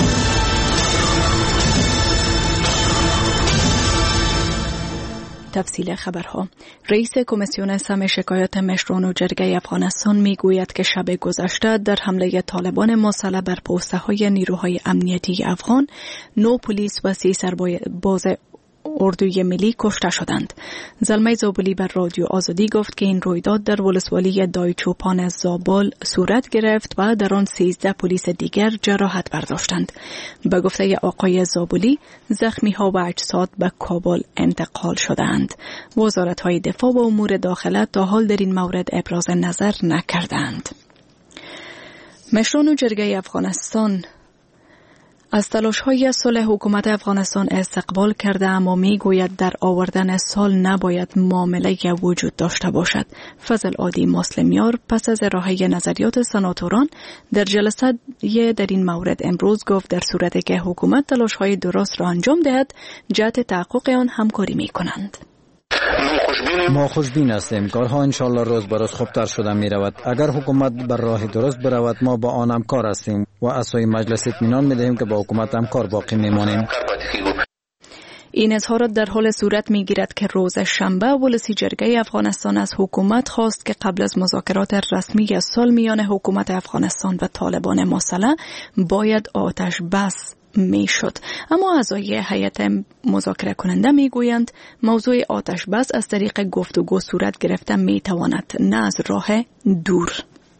تفصیل خبرها. رئیس کمیسیون سم شکایات مشران و جرگه افغانستان میگوید که شب گذشته در حمله طالبان مسلح بر پست‌های نیروهای امنیتی افغان نو پلیس و سی سرباز اردوی ملی کشته شدند. زلمه زابلی بر رادیو آزادی گفت که این رویداد در ولسوالی دایچوپان زابل صورت گرفت و در آن سیزده پلیس دیگر جراحت برداشتند. به گفته آقای زابلی زخمی ها و اجساد به کابل انتقال شدند. وزارت های دفاع و امور داخله تا حال در این مورد ابراز نظر نکردند. مشران و جرگه افغانستان از تلاش‌های صلح حکومت افغانستان استقبال کرده، اما می‌گوید در آوردن سال نباید معامله وجود داشته باشد. فضل عادی مسلمیار پس از ارائه نظریات سناتوران در جلسه در این مورد امروز گفت در صورتی که حکومت تلاش‌های درست را انجام دهد جهت تحقق آن همکاری می‌کنند. ما خوشبین هستیم. کارها انشالله روز به روز خوبتر شده می رود. اگر حکومت بر راه درست برود ما با آن همکار هستیم و از سوی مجلس اطمینان می دهیم که با حکومت همکار باقی می مانیم. این اظهارات در حال صورت می گیرد که روز شنبه ولسی جرگه افغانستان از حکومت خواست که قبل از مذاکرات رسمی سال میان حکومت افغانستان و طالبان مسلح باید آتش بس می شد. اما اعضای هیئت مذاکره کننده می گویند موضوع آتش بس از طریق گفتگو صورت گرفته می تواند، نه از راه دور.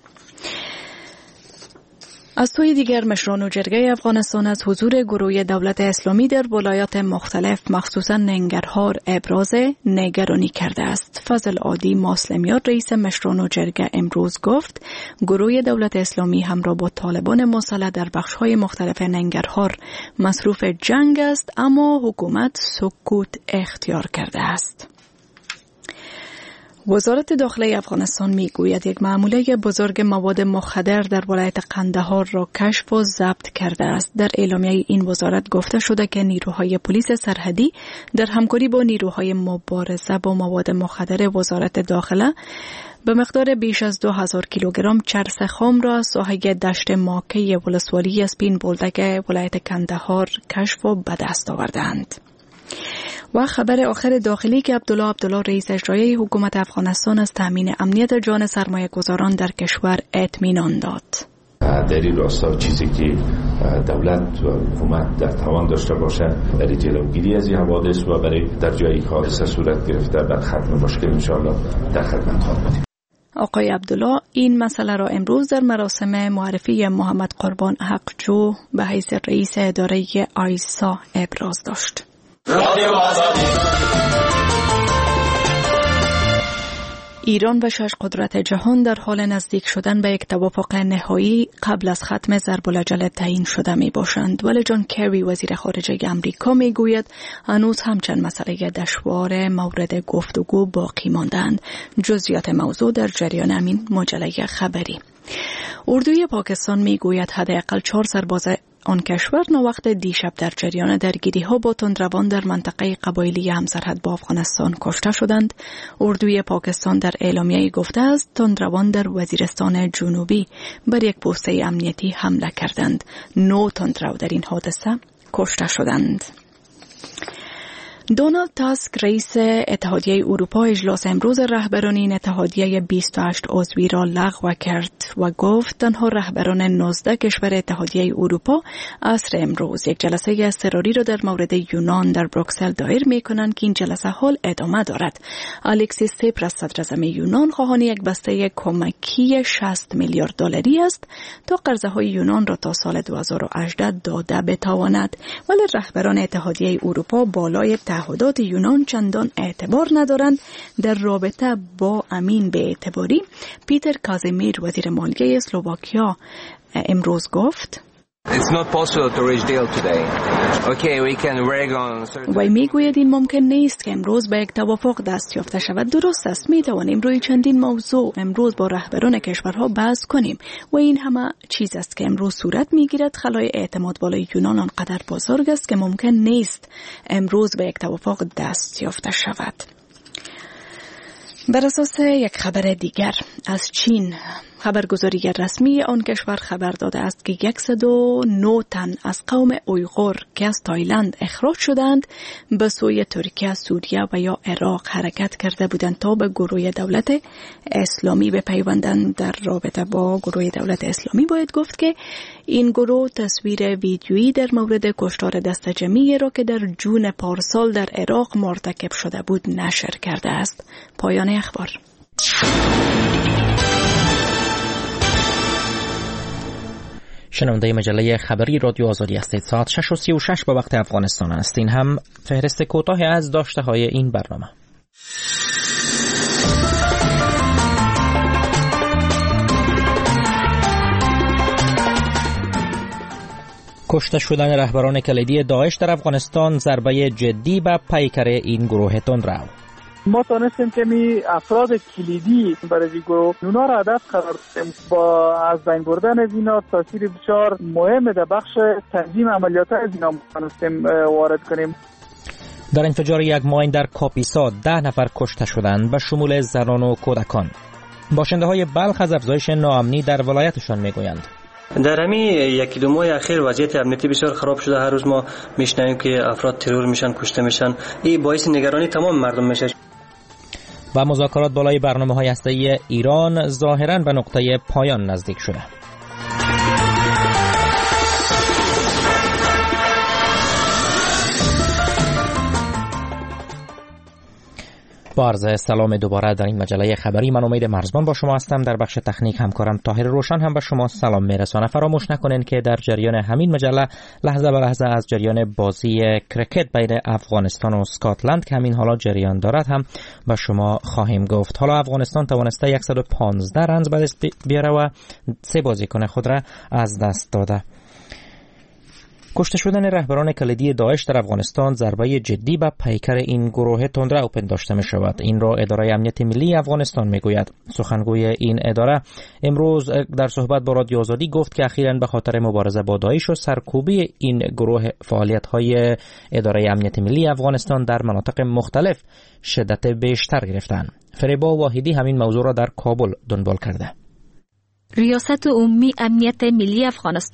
از سوی دیگر مشران و جرگه افغانستان از حضور گروه دولت اسلامی در ولایات مختلف مخصوصا ننگرهار ابراز نگرانی کرده است. فضل عادی مسلمیار رئیس مشران و جرگه امروز گفت گروه دولت اسلامی همراه با طالبان مسلح در بخش‌های مختلف ننگرهار مصروف جنگ است، اما حکومت سکوت اختیار کرده است. وزارت داخلی افغانستان میگوید یک ماموله بزرگ مواد مخدر در ولایت قندهار را کشف و ضبط کرده است. در اعلامیه این وزارت گفته شده که نیروهای پلیس سرحدی در همکاری با نیروهای مبارزه با مواد مخدر وزارت داخله به مقدار بیش از دو هزار کیلوگرم چرس خام را از ساحه دشت ماکه ولسوالی اسپین بولدک ولایت قندهار کشف و به دست آوردند. و خبر آخر داخلی که عبدالله عبدالله رئیس اجرایی حکومت افغانستان از تامین امنیت جان سرمایه گذاران در کشور اطمینان داد. در این راستا چیزی که دولت و حکومت در توان داشته باشه برای جلوگیری از این حوادث و برای در جایی حادثه صورت گرفته بر ختم مشکل انشاءالله در خدمت خواهد بودیم. آقای عبدالله این مسئله را امروز در مراسم معرفی محمد قربان حقجو به حیث رئیس اداره آیسا ابراز داشت. ایران و شش قدرت جهان در حال نزدیک شدن به یک توافق نهایی قبل از ختم ضرب العجل تعیین شده می باشند، ولی جان کری وزیر خارجه آمریکا می گوید هنوز همچند مسئله دشوار مورد گفتگو باقی ماندند. جزئیات موضوع در جریان همین مجله خبری. اردوی پاکستان می گوید حداقل چهار سرباز آن کشور ناوقت دیشب در جریان درگیری ها با تندروان در منطقه قبایلی همسرحد با افغانستان کشته شدند. اردوی پاکستان در اعلامیه گفته است تندروان در وزیرستان جنوبی بر یک پوسته امنیتی حمله کردند. نه تندرو در این حادثه کشته شدند. دونالد تاسک رئیس اتحادیه اروپا اجلاس امروز رهبران این اتحادیه بیست و هشت عضوی را لغو کرد و گفت تنها رهبران نوزده کشور اتحادیه اروپا عصر امروز یک جلسه اضطراری را در مورد یونان در بروکسل دایر می‌کنند که این جلسه حال ادامه دارد. الکسیس تیپراس صدراعظم یونان خواهان یک بسته کمکی شصت میلیارد دلاری است تا قرضه‌های یونان را تا سال دو هزار و هجده داده بتواند، ولی رهبران اتحادیه اروپا بالای تعهدات یونان چندان اعتبار ندارند. در رابطه با امین به اعتباری پیتر کازیمیر وزیر مالیه اسلوواکیا امروز گفت It's not possible to reach deal today. Okay, we can work on certain... و میگوید این ممکن نیست که امروز به یک توافق دست یافته شود. درست است، می توانیم روی چندین موضوع امروز با رهبران کشورها بحث کنیم و این همه چیز است که امروز صورت میگیرد. خلای اعتماد بالای یونان آنقدر بزرگ است که ممکن نیست امروز به یک توافق دست یافته شود. بر اساس یک خبر دیگر از چین، خبرگزاری رسمی آن کشور خبر داده است که صد و نه تن از قوم اویغور که از تایلند اخراج شدند به سوی ترکیه، سوریه و یا عراق حرکت کرده بودند تا به گروه دولت اسلامی بپیوندند. در رابطه با گروه دولت اسلامی باید گفت که این گروه تصویر ویدیویی در مورد کشتار دست جمعی را که در جون پارسال در عراق مرتکب شده بود نشر کرده است. پایان اخبار. شنونده مجله خبری رادیو آزادی هستید. ساعت شش و سی و شش به وقت افغانستان است. این هم فهرست کوتاه از داشته های این برنامه. کشته شدن رهبران کلیدی داعش در افغانستان ضربه جدی به پیکر این گروه تندرو. ما تانستیم که می افراد کلیدی برای این گروه اونا را هدف قرار دادیم. با از بین بردن از اینا تاثیر بسیار مهم در بخش تنظیم عملیات از اینا تانستیم وارد کنیم. در انفجار یک ماین در کاپیسا ده نفر کشته شدند به شمول زنان و کودکان. باشنده های بلخ از افزایش ناامنی در ولایتشان میگویند. در همین یکی دو ماه اخیر وضعیت امنیتی بسیار خراب شده. هر روز ما میشنویم که افراد ترور میشن، کشته میشن. این باعث نگرانی تمام مردم میشه. و مذاکرات بالای برنامه‌های هسته‌ای ایران ظاهراً به نقطه پایان نزدیک شده. با عرض سلام دوباره در این مجله خبری، من امید مرزبان با شما هستم. در بخش تکنیک همکارم طاهر روشن هم به شما سلام میرسانه. فراموش نکنین که در جریان همین مجله لحظه به لحظه از جریان بازی کرکت بین افغانستان و اسکاتلند که همین حالا جریان دارد هم به شما خواهیم گفت. حالا افغانستان توانسته صد و پانزده رنز به دست بیاره و سه بازیکن خود را از دست داده. کشته شدن رهبران کلیدی داعش در افغانستان ضربه جدی به پیکر این گروه تندرو پنداشته می شود. این را اداره امنیت ملی افغانستان می گوید. سخنگوی این اداره امروز در صحبت با رادیو آزادی گفت که اخیراً به خاطر مبارزه با داعش و سرکوبی این گروه فعالیت‌های اداره امنیت ملی افغانستان در مناطق مختلف شدت بیشتر گرفتند. فریبا واحدی همین موضوع را در کابل دنبال کرده. ریاست عمومی امنیت ملی افغانستان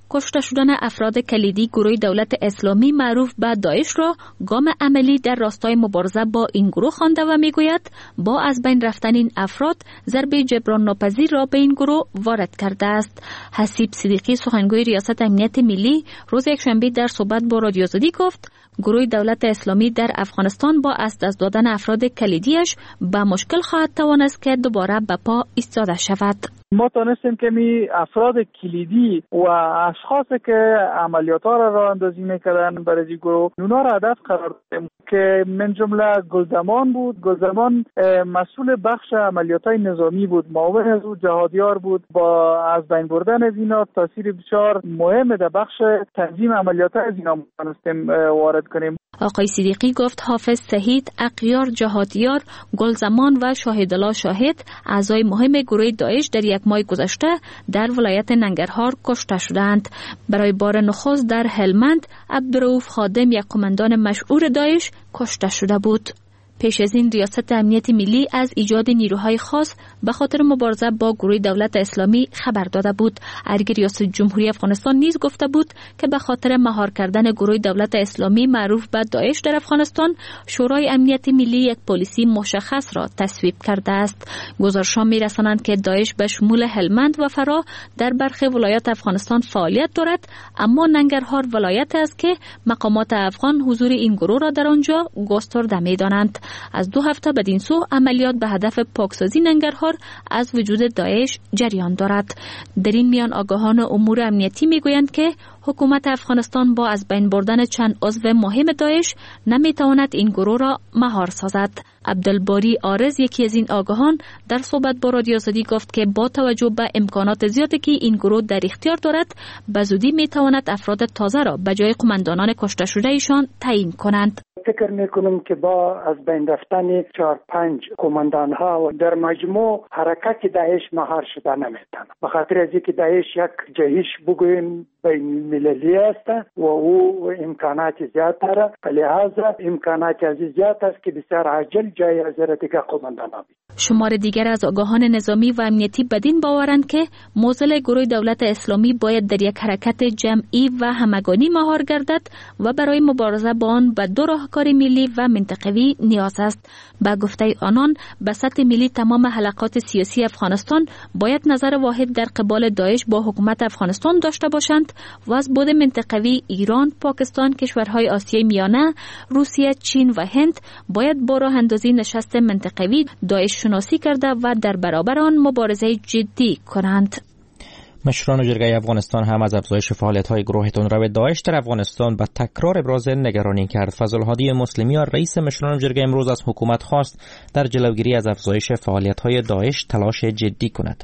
کشته شدن افراد کلیدی گروه دولت اسلامی معروف به داعش را گام عملی در راستای مبارزه با این گروه خوانده و میگوید با از بین رفتن این افراد ضربه جبران ناپذیر را به این گروه وارد کرده است. حسیب صدیقی سخنگوی ریاست امنیت ملی روز یکشنبه در صحبت با رادیو آزادی گفت گروه دولت اسلامی در افغانستان با از دست دادن افراد کلیدیش به مشکل خواهد توانست که دوباره به پا ایستاده شود. ما تانستیم که می افراد کلیدی و اشخاصی که عملیات ها را راه اندازی میکردن برای این گروه اونا را هدف قرار دادیم که من جمله گلزمان بود. گلزمان مسئول بخش عملیات های نظامی بود، معاون از او جهادیار بود. با از بین بردن از اینا تاثیر بسیار مهم در بخش تنظیم عملیات های از اینا تانستیم وارد کنیم. آقای صدیقی گفت حافظ سهید، اغیار جهادیار، گلزمان و شاهدالله شاهد اعضای مهم گروه داعش در یک ماه گذشته در ولایت ننگرهار کشته شدند. برای بار نخست در هلمند عبدالرؤوف خادم یک قماندان مشهور داعش کشته شده بود. پیش از این ریاست امنیت ملی از ایجاد نیروهای خاص به خاطر مبارزه با گروه دولت اسلامی خبر داده بود. ارگ ریاست جمهوری افغانستان نیز گفته بود که به خاطر مهار کردن گروه دولت اسلامی معروف به داعش در افغانستان شورای امنیت ملی یک پلیسی مشخص را تصویب کرده است. گزارش‌ها می‌رسانند که داعش به شمول هلمند و فرا در برخی ولایات افغانستان فعالیت دارد، اما ننگرهار ولایت است که مقامات افغان حضور این گروه را در آنجا گسترده می‌دانند. از دو هفته بدین سو عملیات به هدف پاکسازی ننگرهار از وجود داعش جریان دارد. در این میان آگاهان امور امنیتی میگویند که حکومت افغانستان با از بین بردن چند عضو مهم داعش نمیتواند این گروه را مهار سازد. عبدالباری آرز، یکی از این آگاهان، در صحبت با رادیو آزادی گفت که با توجه به امکانات زیادی که این گروه در اختیار دارد به زودی میتواند افراد تازه را به جای قماندانان کشته شده ایشان تعیین کنند. فکر میکنم که با از بین رفتن چهار پنج قماندان ها در مجموع حرکت داعش مهار شده نمیتونه، به خاطر از اینکه داعش یک جهش بگویم بین مللی است و او امکانات زیاد داره، لہذا امکانات از زیاد است که بسیار عاجل جای از دیگر قماندان ها. شمار دیگر از آگاهان نظامی و امنیتی بدین باورند که موزل گروه دولت اسلامی باید در یک حرکت جمعی و همگانی مهار گردد و برای مبارزه با آن به دو راهکار ملی و منطقوی نیاز است. با گفته آنان به سطح ملی تمام حلقات سیاسی افغانستان باید نظر واحد در قبال داعش با حکومت افغانستان داشته باشند و از بعد منطقوی ایران، پاکستان، کشورهای آسیای میانه، روسیه، چین و هند باید با راه اندازی نشست منطقوی داعش شناسی کرده و در برابر آن مبارزه جدی کنند. مشران جرگه افغانستان هم از افزایش فعالیت‌های گروه تندرو داعش در افغانستان به تکرار ابراز نگرانی کرد. فضل‌الهادی مسلمیان رئیس مشران جرگه امروز از حکومت خواست در جلوگیری از افزایش فعالیت‌های داعش تلاش جدی کند.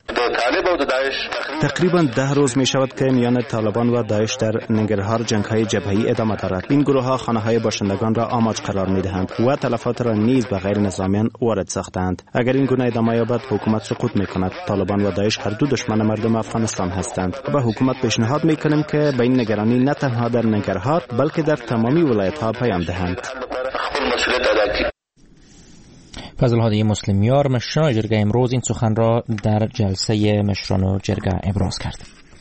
تقریبا ده روز می شود که میان طالبان و داعش در ننگرهار جنگ های جبهه‌ای ادامه دارد. این گروه ها خانه های باشندگان را آماج قرار می دهند و تلفات را نیز به غیر نظامیان وارد ساختند. اگر این گونه ادامه یابد حکومت سقوط می کند. طالبان و داعش هر دو دشمن مردم افغانستان هستند. به حکومت پیشنهاد می کنیم که به این نگرانی نه تنها در ننگرهار بلکه در تمامی ولایت ها پیام دهند. فضل‌الهادی مسلمیار مشران جرگه امروز این سخن را در جلسه مشران جرگه ابراز کرد.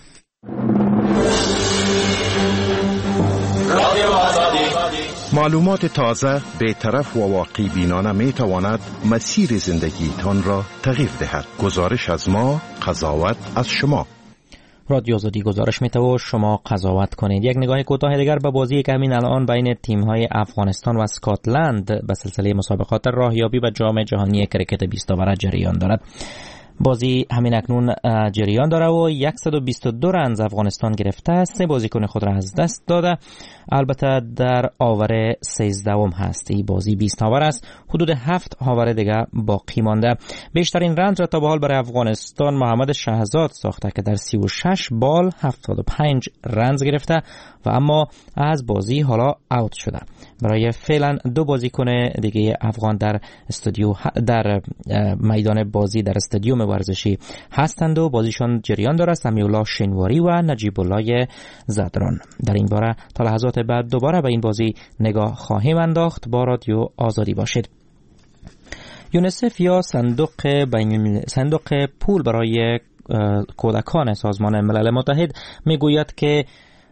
معلومات تازه، بی‌طرف و واقعی بینانه می تواند مسیر زندگی تان را تغییر دهد. گزارش از ما، قضاوت از شما. رادیو آزادی گزارش می‌ده و شما قضاوت کنید. یک نگاه کوتاه دیگر به بازی که همین الان بین تیم‌های افغانستان و اسکاتلند به سلسله مسابقات راهیابی به جام جهانی کریکت بیست اوور جریان دارد. بازی همین اکنون جریان داره و صد و بیست و دو رنز افغانستان گرفته، سه بازیکن خود را از دست داده. البته در آور سیزدهم هست. این بازی بیست آور است. حدود هفت آور دیگه باقی مانده. بیشترین رنز را تا به حال برای افغانستان محمد شهزاد ساخته که در سی و شش بال هفتاد و پنج رنز گرفته و اما از بازی حالا اوت شده. برای فعلا دو بازیکن دیگه افغان در استودیو در میدان بازی در استادیوم ورزشی هستند و بازیشان جریان داره. سمیعالله شنواری و نجیب الله زدران. در این باره تا لحظات بعد دوباره به این بازی نگاه خواهیم انداخت. با رادیو آزادی باشید. یونیسف یا صندوق بین صندوق پول برای کودکان سازمان ملل متحد میگوید که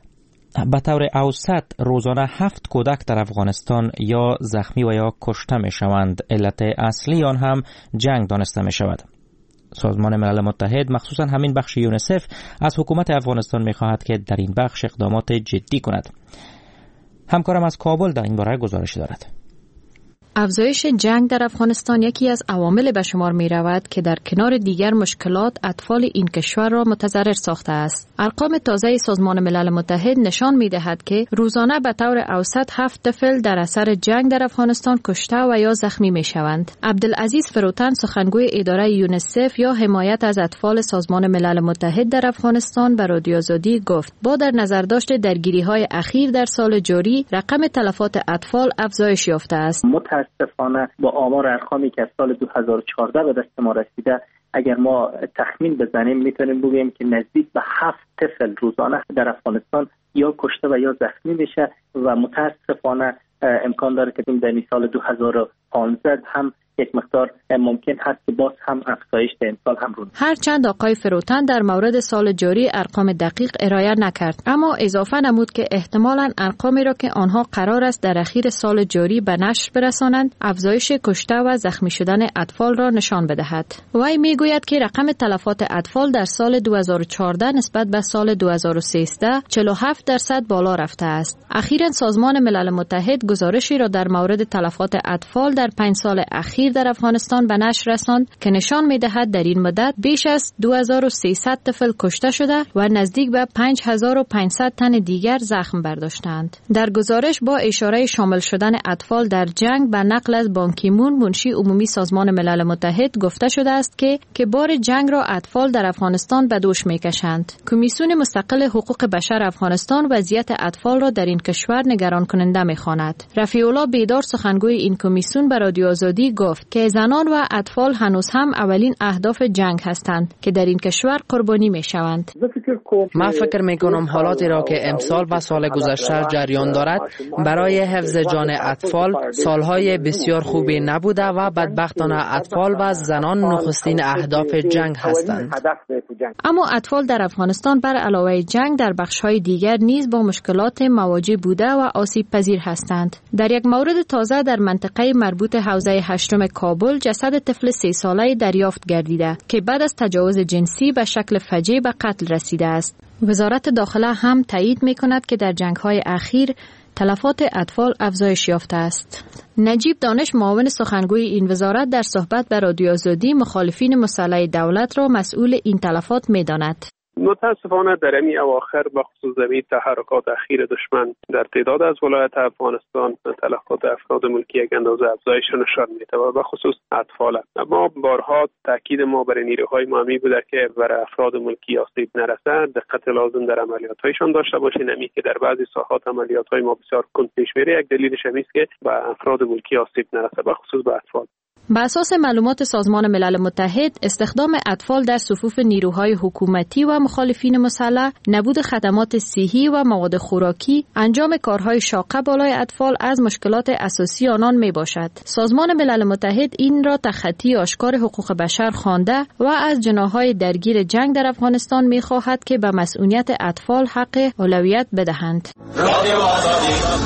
به طور اوسط روزانه هفت کودک در افغانستان یا زخمی و یا کشته می شوند. علت اصلی آن هم جنگ دانسته می شود. سازمان ملل متحد مخصوصا همین بخش یونیسف از حکومت افغانستان می خواهد که در این بخش اقدامات جدی کند. همکارم از کابل در این باره گزارش دارد. افزایش جنگ در افغانستان یکی از عوامل به شمار می رود که در کنار دیگر مشکلات اطفال این کشور را متضرر ساخته است. ارقام تازه سازمان ملل متحد نشان می دهد که روزانه به طور اوسط هفت طفل در اثر جنگ در افغانستان کشته و یا زخمی می شوند. عبدالعزیز فروتن سخنگوی اداره یونیسف یا حمایت از اطفال سازمان ملل متحد در افغانستان به رادیو آزادی گفت با در نظر داشت درگیری های اخیر در سال جاری رقم تلفات اطفال افزایش یافته است. متاسفانه با آمار ارقامی که از سال دو هزار و چهارده به دست ما رسیده اگر ما تخمین بزنیم میتونیم بگیم که نزدیک به هفت طفل روزانه در افغانستان یا کشته و یا زخمی میشه و متاسفانه امکان داره که در سال دو هزار و پانزده هم یک مقدار ممکن هست که باز هم افزایش در امسال هم رو. هرچند آقای فروتن در مورد سال جاری ارقام دقیق ارائه نکرد، اما اضافه نمود که احتمالاً ارقامی را که آنها قرار است در اخیر سال جاری به نشر برسانند، افزایش کشته و زخمی شدن اطفال را نشان بدهد. وی میگوید که رقم تلفات اطفال در سال دو هزار و چهارده نسبت به سال دو هزار و سیزده چهل و هفت درصد بالا رفته است. اخیراً سازمان ملل متحد گزارشی را در مورد تلفات اطفال در پنج سال اخیر در افغانستان به نشر رساند که نشان می‌دهد در این مدت بیش از دو هزار و سیصد طفل کشته شده و نزدیک به پنج هزار و پانصد تن دیگر زخم برداشتند. در گزارش با اشاره شامل شدن اطفال در جنگ به نقل از بان کی مون منشی عمومی سازمان ملل متحد گفته شده است که که بار جنگ را اطفال در افغانستان به دوش می‌کشند. کمیسیون مستقل حقوق بشر افغانستان وضعیت اطفال را در این کشور نگران کننده می‌خواند. رفیع الله بیدار سخنگوی این کمیسیون به رادیو آزادی گفت که زنان و اطفال هنوز هم اولین اهداف جنگ هستند که در این کشور قربانی می شوند. من فکر می کنم حالاتی را که امسال و سال گذشته جریان دارد برای حفظ جان اطفال سالهای بسیار خوبی نبوده و بدبختانه اطفال و زنان نخستین اهداف جنگ هستند. اما اطفال در افغانستان بر علاوه جنگ در بخش‌های دیگر نیز با مشکلات مواجه بوده و آسیب پذیر هستند. در یک مورد تازه در منطقه مربوط حوزه هشتم کابل جسد طفل سه ساله دریافت گردیده که بعد از تجاوز جنسی به شکل فجیع به قتل رسیده است. وزارت داخله هم تایید می کند که در جنگ‌های اخیر تلفات اطفال افزایش یافته است. نجیب دانش معاون سخنگوی این وزارت در صحبت با رادیو آزادی مخالفین مسلح دولت را مسئول این تلفات می داند. متاسفانه در این اواخر به خصوص زمین تحرکات اخیر دشمن در تعداد از ولایت افغانستان تلفات افراد ملکی یک اندازه افزایش نشان میده و به خصوص اطفال. اما بارها تاکید ما برای نیروهای مامی بوده که برای افراد ملکی آسیب نرسد دقت لازم در عملیات‌هایشان داشته باشین، نمی که در بعضی ساحات عملیات‌های ما بسیار کند پیش میره. یک دلیلش همیست که به افراد ملکی آسیب نرسه به خصوص به اطفال. بر اساس معلومات سازمان ملل متحد، استخدام اطفال در صفوف نیروهای حکومتی و مخالفین مسلح، نبود خدمات صحی و مواد خوراکی، انجام کارهای شاقه بالای اطفال از مشکلات اساسی آنان می باشد. سازمان ملل متحد این را تخطی آشکار حقوق بشر خوانده و از جناح‌های درگیر جنگ در افغانستان می خواهد که به مسئولیت اطفال حق اولویت بدهند. رادیو آزادی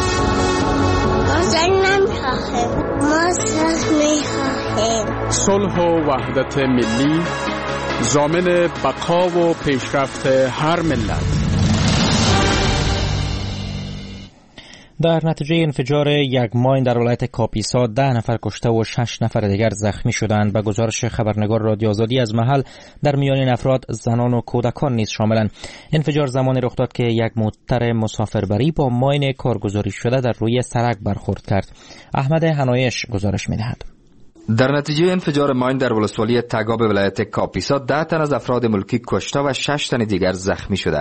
ما صلح می‌خواهیم. صلح و وحدت ملی ضامن بقا و پیشرفت هر ملت. در نتیجه انفجار یک ماین در ولایت کاپیسا ده نفر کشته و شش نفر دیگر زخمی شدند. به گزارش خبرنگار رادیو آزادی از محل در میان این افراد زنان و کودکان نیز شاملند. انفجار زمانی رخ داد که یک موتر مسافربری با ماین کارگزاری شده در روی سرک برخورد کرد. احمد حنایش گزارش می‌دهد. در نتیجه انفجار ماین در ولسوالی تگاب ولایت کاپیسا ده تن از افراد ملکی کشته و شش تن دیگر زخمی شدند.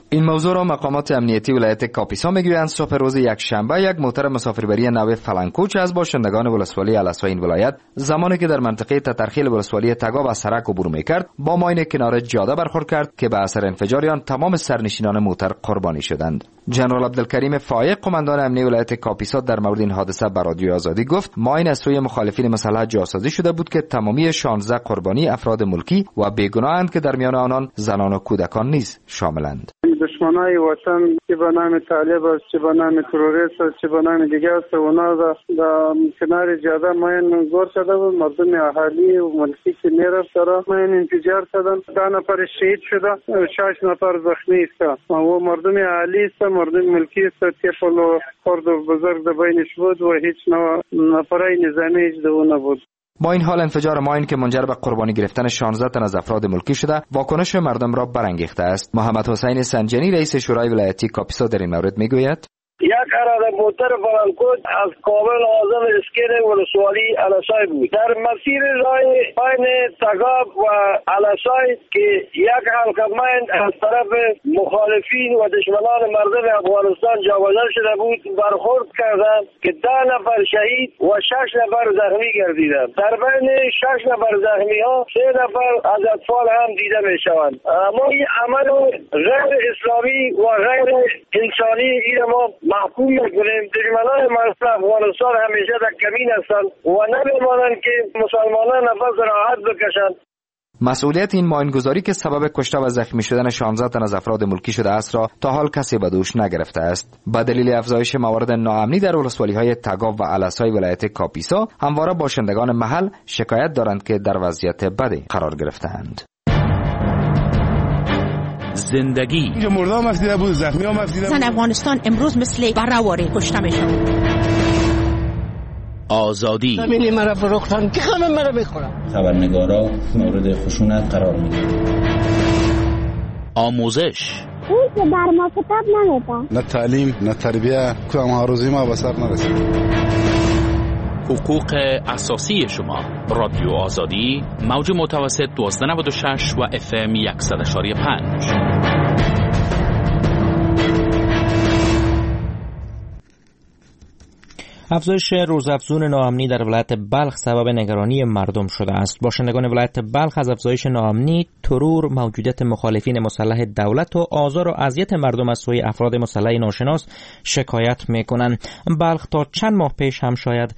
این موضوع را مقامات امنیتی ولایت کاپیسا میگویند صبح روز یک شنبه یک موتر مسافربری نوع فلنکوچ از باشندگان ولسوالی الاسوای این ولایت زمانی که در منطقه تترخیل ولسوالی تگاب از سرک عبور میکرد با ماین کنار جاده برخورد کرد که به اثر انفجار آن تمام سرنشینان موتر قربانی شدند. جنرال عبدالکریم فایق قماندان امنی ولایت کاپیسا در مورد این حادثه به رادیو آزادی گفت ماین از سوی مخالفین مسلح جاسازی شده بود که تمامی شانزده قربانی افراد ملکی و بیگناهند که در میان آنان زنان و کودکان نیز شاملند. دشمنای وطن که به نام طالب است، چه به نام تروریست است، چه به نام دیگه است، اونا در کنار جاده ماین گور شده بود. مردم اهالی و ملکی که میرفت را ماین انفجار شدن. ده نفر شهید شده، شش نفر زخمی است. و مردم اهالی است، مردم ملکی است که پلو خرد و بزرگ در بینش بود و هیچ نفرای نظامی هیچ دو نبود. با این حال انفجار ماین که منجر به قربانی گرفتن شانزده تن از افراد ملکی شده واکنش مردم را برانگیخته است. محمد حسین سنجنی رئیس شورای ولایتی کاپیسا در این مورد میگوید یک عرض موتر فلنکوچ از کابل آزم اسکین ولسوالی الاسای بود. در مسیر راه بین تگاب و الاسای که یک حلقه مین از طرف مخالفین و دشمنان مردم افغانستان جاگذار شده بود برخورد کردند که ده نفر شهید و شش نفر زخمی گردیدند. در بین شش نفر زخمی ها سه نفر از اطفال هم دیده می شوند. ما این عمل غیر اسلامی و غیر انسانی این ما محکوم میکنیم. دشمنان مرزی افغانستان همیشه در کمین هستند و نمیمانند که مسلمانان نفس راحت بکشند. مسئولیت این ماینگذاری که سبب کشته و زخمی شدن شانزده تن از افراد ملکی شده است را تا حال کسی به دوش نگرفته است. به دلیل افزایش موارد ناامنی در ولسوالی‌های تگاب و الاسای ولایت کاپیسا همواره باشندگان محل شکایت دارند که در وضعیت بدی قرار گرفته‌اند. زندگی اینجا مردم مفیده بود، زخمی ها مفیده بود. زن افغانستان امروز مثل برهواری کشته میشن. آزادی زمینی مرا فروختن که همه مرا میخورن. خبرنگارا مورد خشونت قرار میگیرن. آموزش اون که در ما کتاب نمیدن. نه تعلیم نه تربیه که ما روزی ما به سر نرسید. حقوق اساسی شما. رادیو آزادی موج متوسط دوازده نود و شش و اف ام صد و پنج. افزایش روزافزون ناامنی در ولایت بلخ سبب نگرانی مردم شده است. باشندگان ولایت بلخ از افزایش ناامنی، ترور، موجودیت مخالفین مسلح دولت و آزار و اذیت مردم از سوی افراد مسلح ناشناس شکایت می‌کنند. بلخ تا چند ماه پیش هم شاید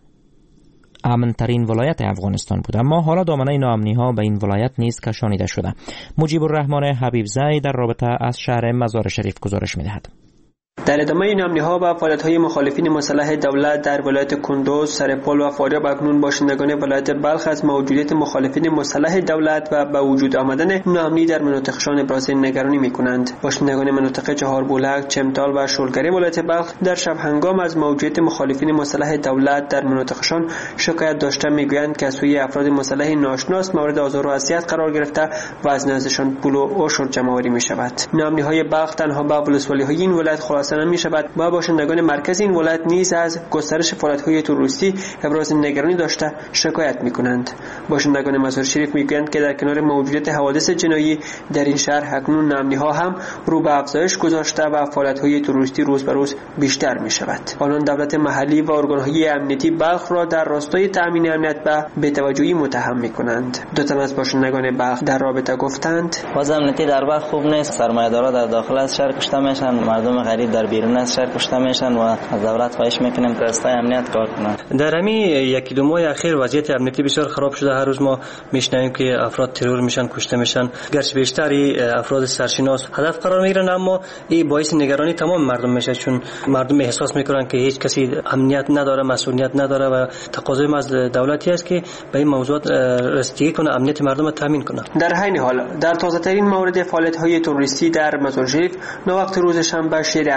امن‌ترین ولایت افغانستان بود، اما حالا دامنه ناامنی‌ها به این ولایت نیز کشانیده شده. مجیب الرحمن حبیبزی در رابطه از شهر مزار شریف گزارش می‌دهد. در ادامه ناامنی‌ها و فعالیت‌های مخالفین مسلح دولت در ولایت کندوز، سرپل و فاریاب اکنون باشندگان ولایت بلخ از موجودیت مخالفین مسلح دولت و به وجود آمدن ناامنی در مناطقشان ابراز نگرانی می‌کنند. باشندگان مناطق چهار بولک، چمتال و شلگری ولایت بلخ در شب هنگام از موجودیت مخالفین مسلح دولت در مناطقشان شکایت داشته می‌گویند که از سوی افراد مسلح ناشناس مورد آزار و اذیت قرار گرفته و از نزدشان پول و عشر جمع‌آوری می‌شود. ناامنی‌های بلخ تنها به ولسوالی‌های این ولایت خلاصه می شود و باشندگان مرکز این ولایت نیز از گسترش فعالیت‌های تروریستی ابراز نگرانی داشته شکایت می‌کنند. باشندگان مزار شریف می‌گویند که در کنار موجودیت حوادث جنایی در این شهر اکنون ناامنی‌ها هم رو به افزایش گذاشته و فعالیت‌های تروریستی روز به روز بیشتر می‌شود. آنان دولت محلی و ارگان‌های امنیتی بلخ را در راستای تأمین امنیت به بی‌توجهی متهم می‌کنند. دو تن از باشندگان بلخ در رابطه گفتند: وضع امنیتی در بلخ خوب نیست. سرمایه‌دارا در داخل از شهر کشته میشن، مردم غریب در بیرون از شهر کشته میشن و از دولت خواهش میکنیم که راستای امنیت کار کنه. در همین یکی دو ماه اخیر وضعیت امنیتی بسیار خراب شده. هر روز ما میشنویم که افراد ترور میشن، کشته میشن. گرچه بیشتری افراد سرشناس هدف قرار میگیرن، اما این باعث نگرانی تمام مردم میشه، چون مردم احساس میکنن که هیچ کسی امنیت نداره، مسئولیت نداره و تقاضای ما از دولتی است که به این موضوعات رسیدگی کنه، امنیت مردم رو تامین کنه. در حین حال در تازه ترین مورد فعالیت های تروریستی در مزار شریف نوبت روز شنبه شیر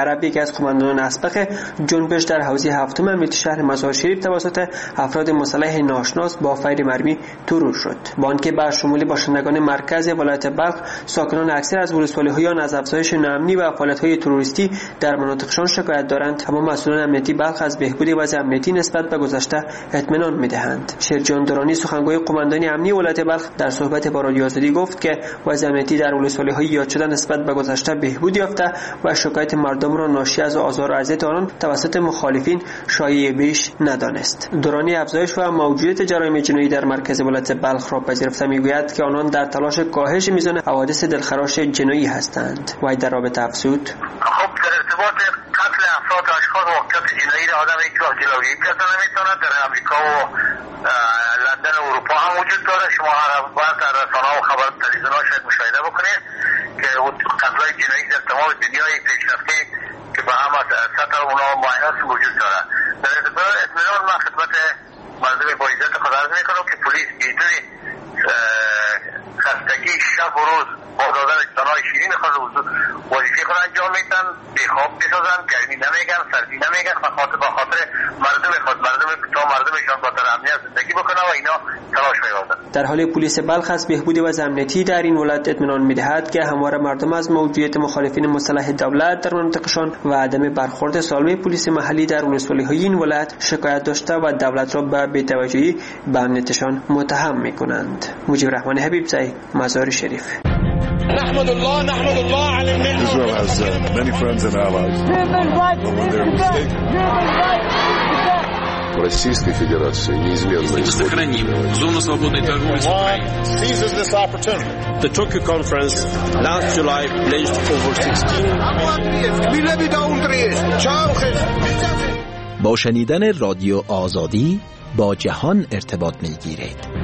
عربی که از قماندانان اسبق جنبش در حوزه هفتم امنیتی شهر مزار شریف توسط افراد مسلح ناشناس با فیر مرمی ترور شد. با آنکه با شمول باشندگان مرکز ولایت بلخ ساکنان اکثر از ولسوالی‌های آن از افزایش ناامنی و فعالیت‌های تروریستی در مناطقشان شکایت دارند، اما مسئولان امنیتی بلخ از بهبود وضع امنیتی نسبت به گذشته اطمینان می‌دهند. شیرجان درانی سخنگوی قماندانی امنی ولایت بلخ در صحبت با رادیو آزادی گفت که وضع امنیتی در ولسوالی‌های یاد شده نسبت به گذشته بهبود یافته و شکایت مردم را ناشی از آزار و اذیت آنان توسط مخالفین شایعه بیش ندانست. درانی افزایش و موجودیت جرایم جنایی در مرکز ولایت بلخ را پذیرفته میگوید که آنان در تلاش کاهش میزان حوادث دلخراش جنایی هستند. و در رابطه افزود: خب در ارتباط قتل افراد و اشخاص واقعیت جنایی را آدم هیچ وقت جلوگیری کرده نمیتونه. در امریکا و لندن و اروپا هم وجود داره. شما هر وقت در رسانه‌ها و خبر تلویزیون‌ها شاید مشاهده بکنید که قتل‌های جنایی در تمام دنیای پیشرفته که به هم سطح اونا ماهیت وجود داره. در ارتباط اطمینان من خدمت مردم با عزت خود عرض میکنم که پلیس بدون خستگی شب و روز با دادن اطلاعات شیرین خود وظیفه خود انجام میدن، بیخواب میسازن، گرمی نمیگن، سردی نمیگن، بخاطر بخاطر مردم خود مردم تا مردمشان با امنیت زندگی بکنه و اینا تلاش می‌کنن. در حال پلیس بلخ از بهبود وضع امنیتی در این ولایت اطمینان می‌دهد که همواره مردم از موجودیت مخالفین مسلح دولت در مناطقشان و عدم برخورد سالم پلیس محلی در ولسوالی‌های این ولایت شکایت داشته و دولت را به بی‌توجهی به امنیتشان متهم می‌کنند. مجیب رحمان حبیبزی، مزار شریف. نحمد الله نحمد الله على النعمة. Israel has uh, many friends and allies. When they're mistaken. Российской Федерации неизменно сохраним зону свободной торговли с Украиной. Seizes this opportunity. The Tokyo conference last July pledged over sixteen. با شنیدن رادیو آزادی با جهان ارتباط می‌گیرید.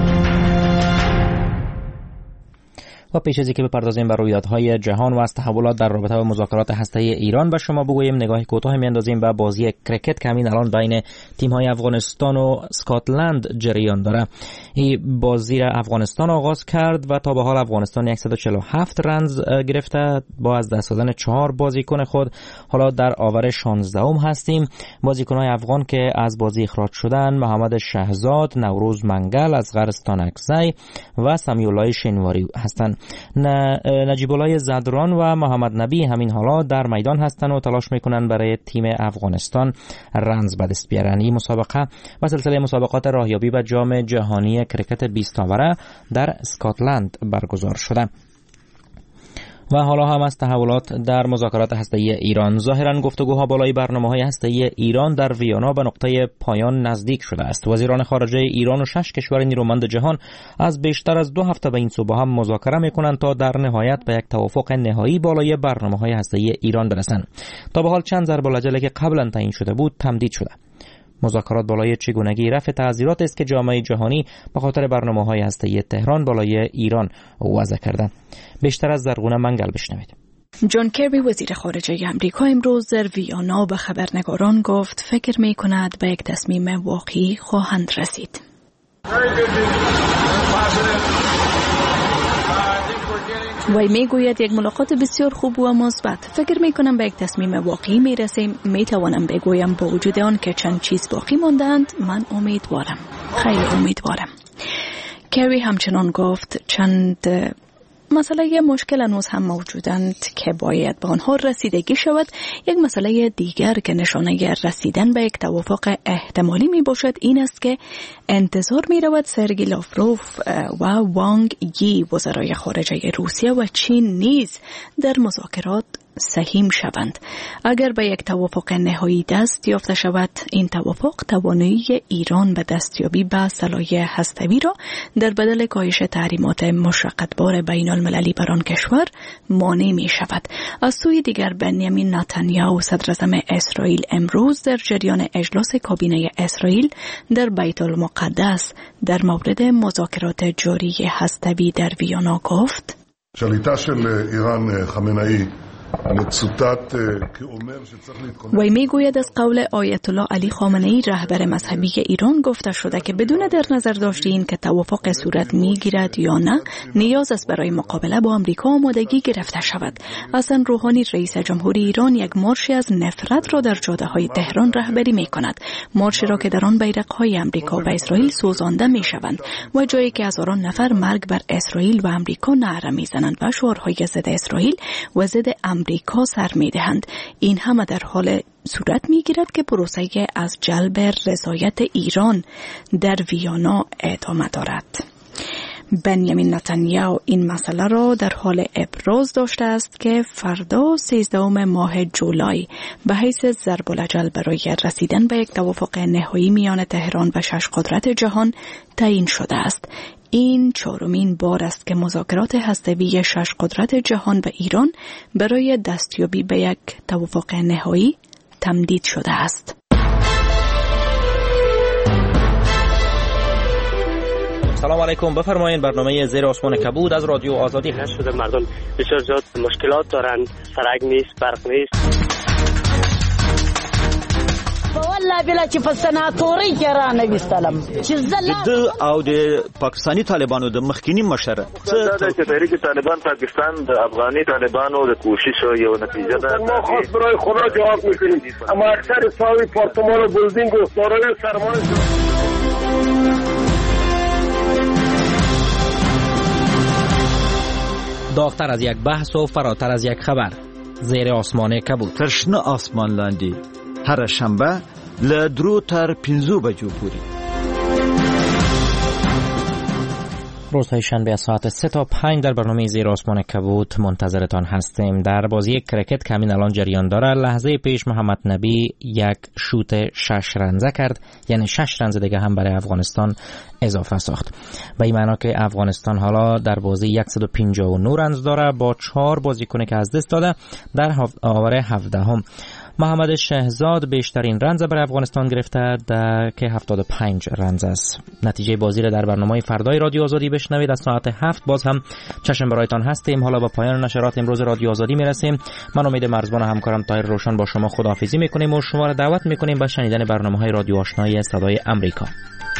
و پیش از اینکه بپردازیم بر رویدادهای جهان و از تحولات در رابطه با مذاکرات هسته‌ای ایران و شما بگوییم نگاه کوتاه میاندازیم به بازی کرکت که همین الان بین تیم‌های افغانستان و اسکاتلند جریان داره. این بازی را افغانستان آغاز کرد و تا به حال افغانستان صد و چهل و هفت رنز گرفته با از دست دادن چهار بازیکن خود. حالا در آور شانزدهم هستیم. بازیکن‌های افغان که از بازی اخراج شدن محمد شهزاد، نوروز منگل، اصغر استانکزی و سمیع‌الله شنواری هستند. نجیب الله زدران و محمد نبی همین حالا در میدان هستند و تلاش میکنن برای تیم افغانستان رنز به دست بیارن. این مسابقه و سلسله مسابقات راهیابی به جام جهانی کرکت بیست آوره در اسکاتلند برگزار شده. و حالا هم از تحولات در مذاکرات هسته‌ای ایران. ظاهراً گفتگوها بالای برنامه‌های هسته‌ای ایران در ویانا به نقطه پایان نزدیک شده است. وزیران خارجه ایران و شش کشور نیرومند جهان از بیشتر از دو هفته به این سو با هم مذاکره می‌کنند تا در نهایت به یک توافق نهایی بالای برنامه‌های هسته‌ای ایران برسند. تا به حال چند ضرب العجله که قبلا تعیین شده بود تمدید شده. مذاکرات بالای چگونگی رفع تعذیرات است که جامعه جهانی به خاطر برنامه‌های هسته‌ای تهران بالای ایران وضع کرده. بیشتر از زرغونه منگل بشنوید. جان کربی وزیر خارجه آمریکا امروز در ویانا به خبرنگاران گفت فکر می‌کند به یک تصمیم واقعی خواهند رسید. وی میگوید یک ملاقات بسیار خوب و مثبت. فکر میکنم به یک تصمیم واقعی میرسیم. میتوانم بگویم با وجود آن که چند چیز باقی ماندند من امیدوارم، خیلی امیدوارم. کری همچنان گفت چند مسئله مشکل هنوز هم موجودند که باید به آنها رسیدگی شود. یک مسئله دیگر که نشانه رسیدن به یک توافق احتمالی می باشد این است که انتظار می رود سرگی لاوروف و وانگ یی وزرای خارجه روسیه و چین نیز در مذاکرات سهیم شوند. اگر به یک توافق نهایی دست یافته شود، این توافق توانایی ایران به دستیابی به سلاح هسته‌ای را در بدل کاهش تحریمات مشقتبار بین المللی بر آن کشور مانع می شود. از سوی دیگر بنیامین نتانیاهو صدر اعظم اسرائیل امروز در جریان اجلاس کابینه اسرائیل در بیت المقدس در مورد مذاکرات جاری هسته‌ای در ویانا گفت: שליטה של איראן חמינאי وی میگوید از قول آیت الله علی خامنه ای رهبر مذهبی ایران گفته شده که بدون در نظر داشته این که توافق صورت میگیرد یا نه نیاز است برای مقابله با آمریکا آمادگی گرفته شود. حسن روحانی رئیس جمهوری ایران یک مارشی از نفرت را در جاده های تهران رهبری می کند. مارشی را که در آن بیرق های آمریکا و اسرائیل سوزانده می شوند و جایی که هزاران نفر مرگ بر اسرائیل و آمریکا نعره می زنند و شعارهای ضد اسرائیل و ضد آمریکا سر می دهند. این همه در حال صورت می گیرد که پروسه از جلب رضایت ایران در ویانا ادامه دارد. بنیامین نتانیاهو این مسئله را در حال ابراز داشته است که فردا سیزدهم ماه جولای به حیث ضرب الاجل برای رسیدن به یک توافق نهایی میان تهران و شش قدرت جهان تعیین شده است. این چهارمین بار است که مذاکرات هسته‌ای شش قدرت جهان و ایران برای دستیابی به یک توافق نهایی تمدید شده است. سلام علیکم، بفرمایید. برنامه زیر آسمان کبود از رادیو آزادی هست. شده مردم بسیار زیاد مشکلات دارند، سرک نیست، برق نیست. والله بلا چې په سناتوري کې را نوستلم چې زله او د پاکستاني طالبانو د مخکینی مشر څه د تحریک طالبان پاکستان د افغاني طالبانو د کوشش یو نتیجه ده. ما خاص برای خدا جواب میکنیم، اما اکثر ساوی پارتمان و بلدینگ و دارای سرمایه داغتر از یک بحث و فراتر از یک خبر. زیر آسمان کبود. ترشنه آسمان لاندی هر شنبه له درو تر پنځو بجو پورې. روزهای شنبه از ساعت سه تا پنج در برنامه زیر آسمان کبود منتظرتان هستیم. در بازی کرکت که همین الان جریان داره، لحظه پیش محمد نبی یک شوت شش رنزه کرد، یعنی شش رنزه دیگه هم برای افغانستان اضافه ساخت. به این معنی که افغانستان حالا در بازی صد و پنجاه و نه رنز داره با چهار بازیکن که از دست داده. در آوره هفدهم محمد شهزاد بیشترین رنز برای افغانستان گرفته که هفتاد و پنج رنز است. نتیجه بازی را در برنامه فردای رادیو آزادی بشنوید از ساعت هفت. باز هم چشم برایتان هستیم. حالا با پایان نشرات امروز رادیو آزادی میرسیم. من امید مرزبان و همکارم طاهر روشن با شما خداحافظی میکنیم و شما را دعوت میکنیم به شنیدن برنامه‌های رادیو آشنای صدای امریکا.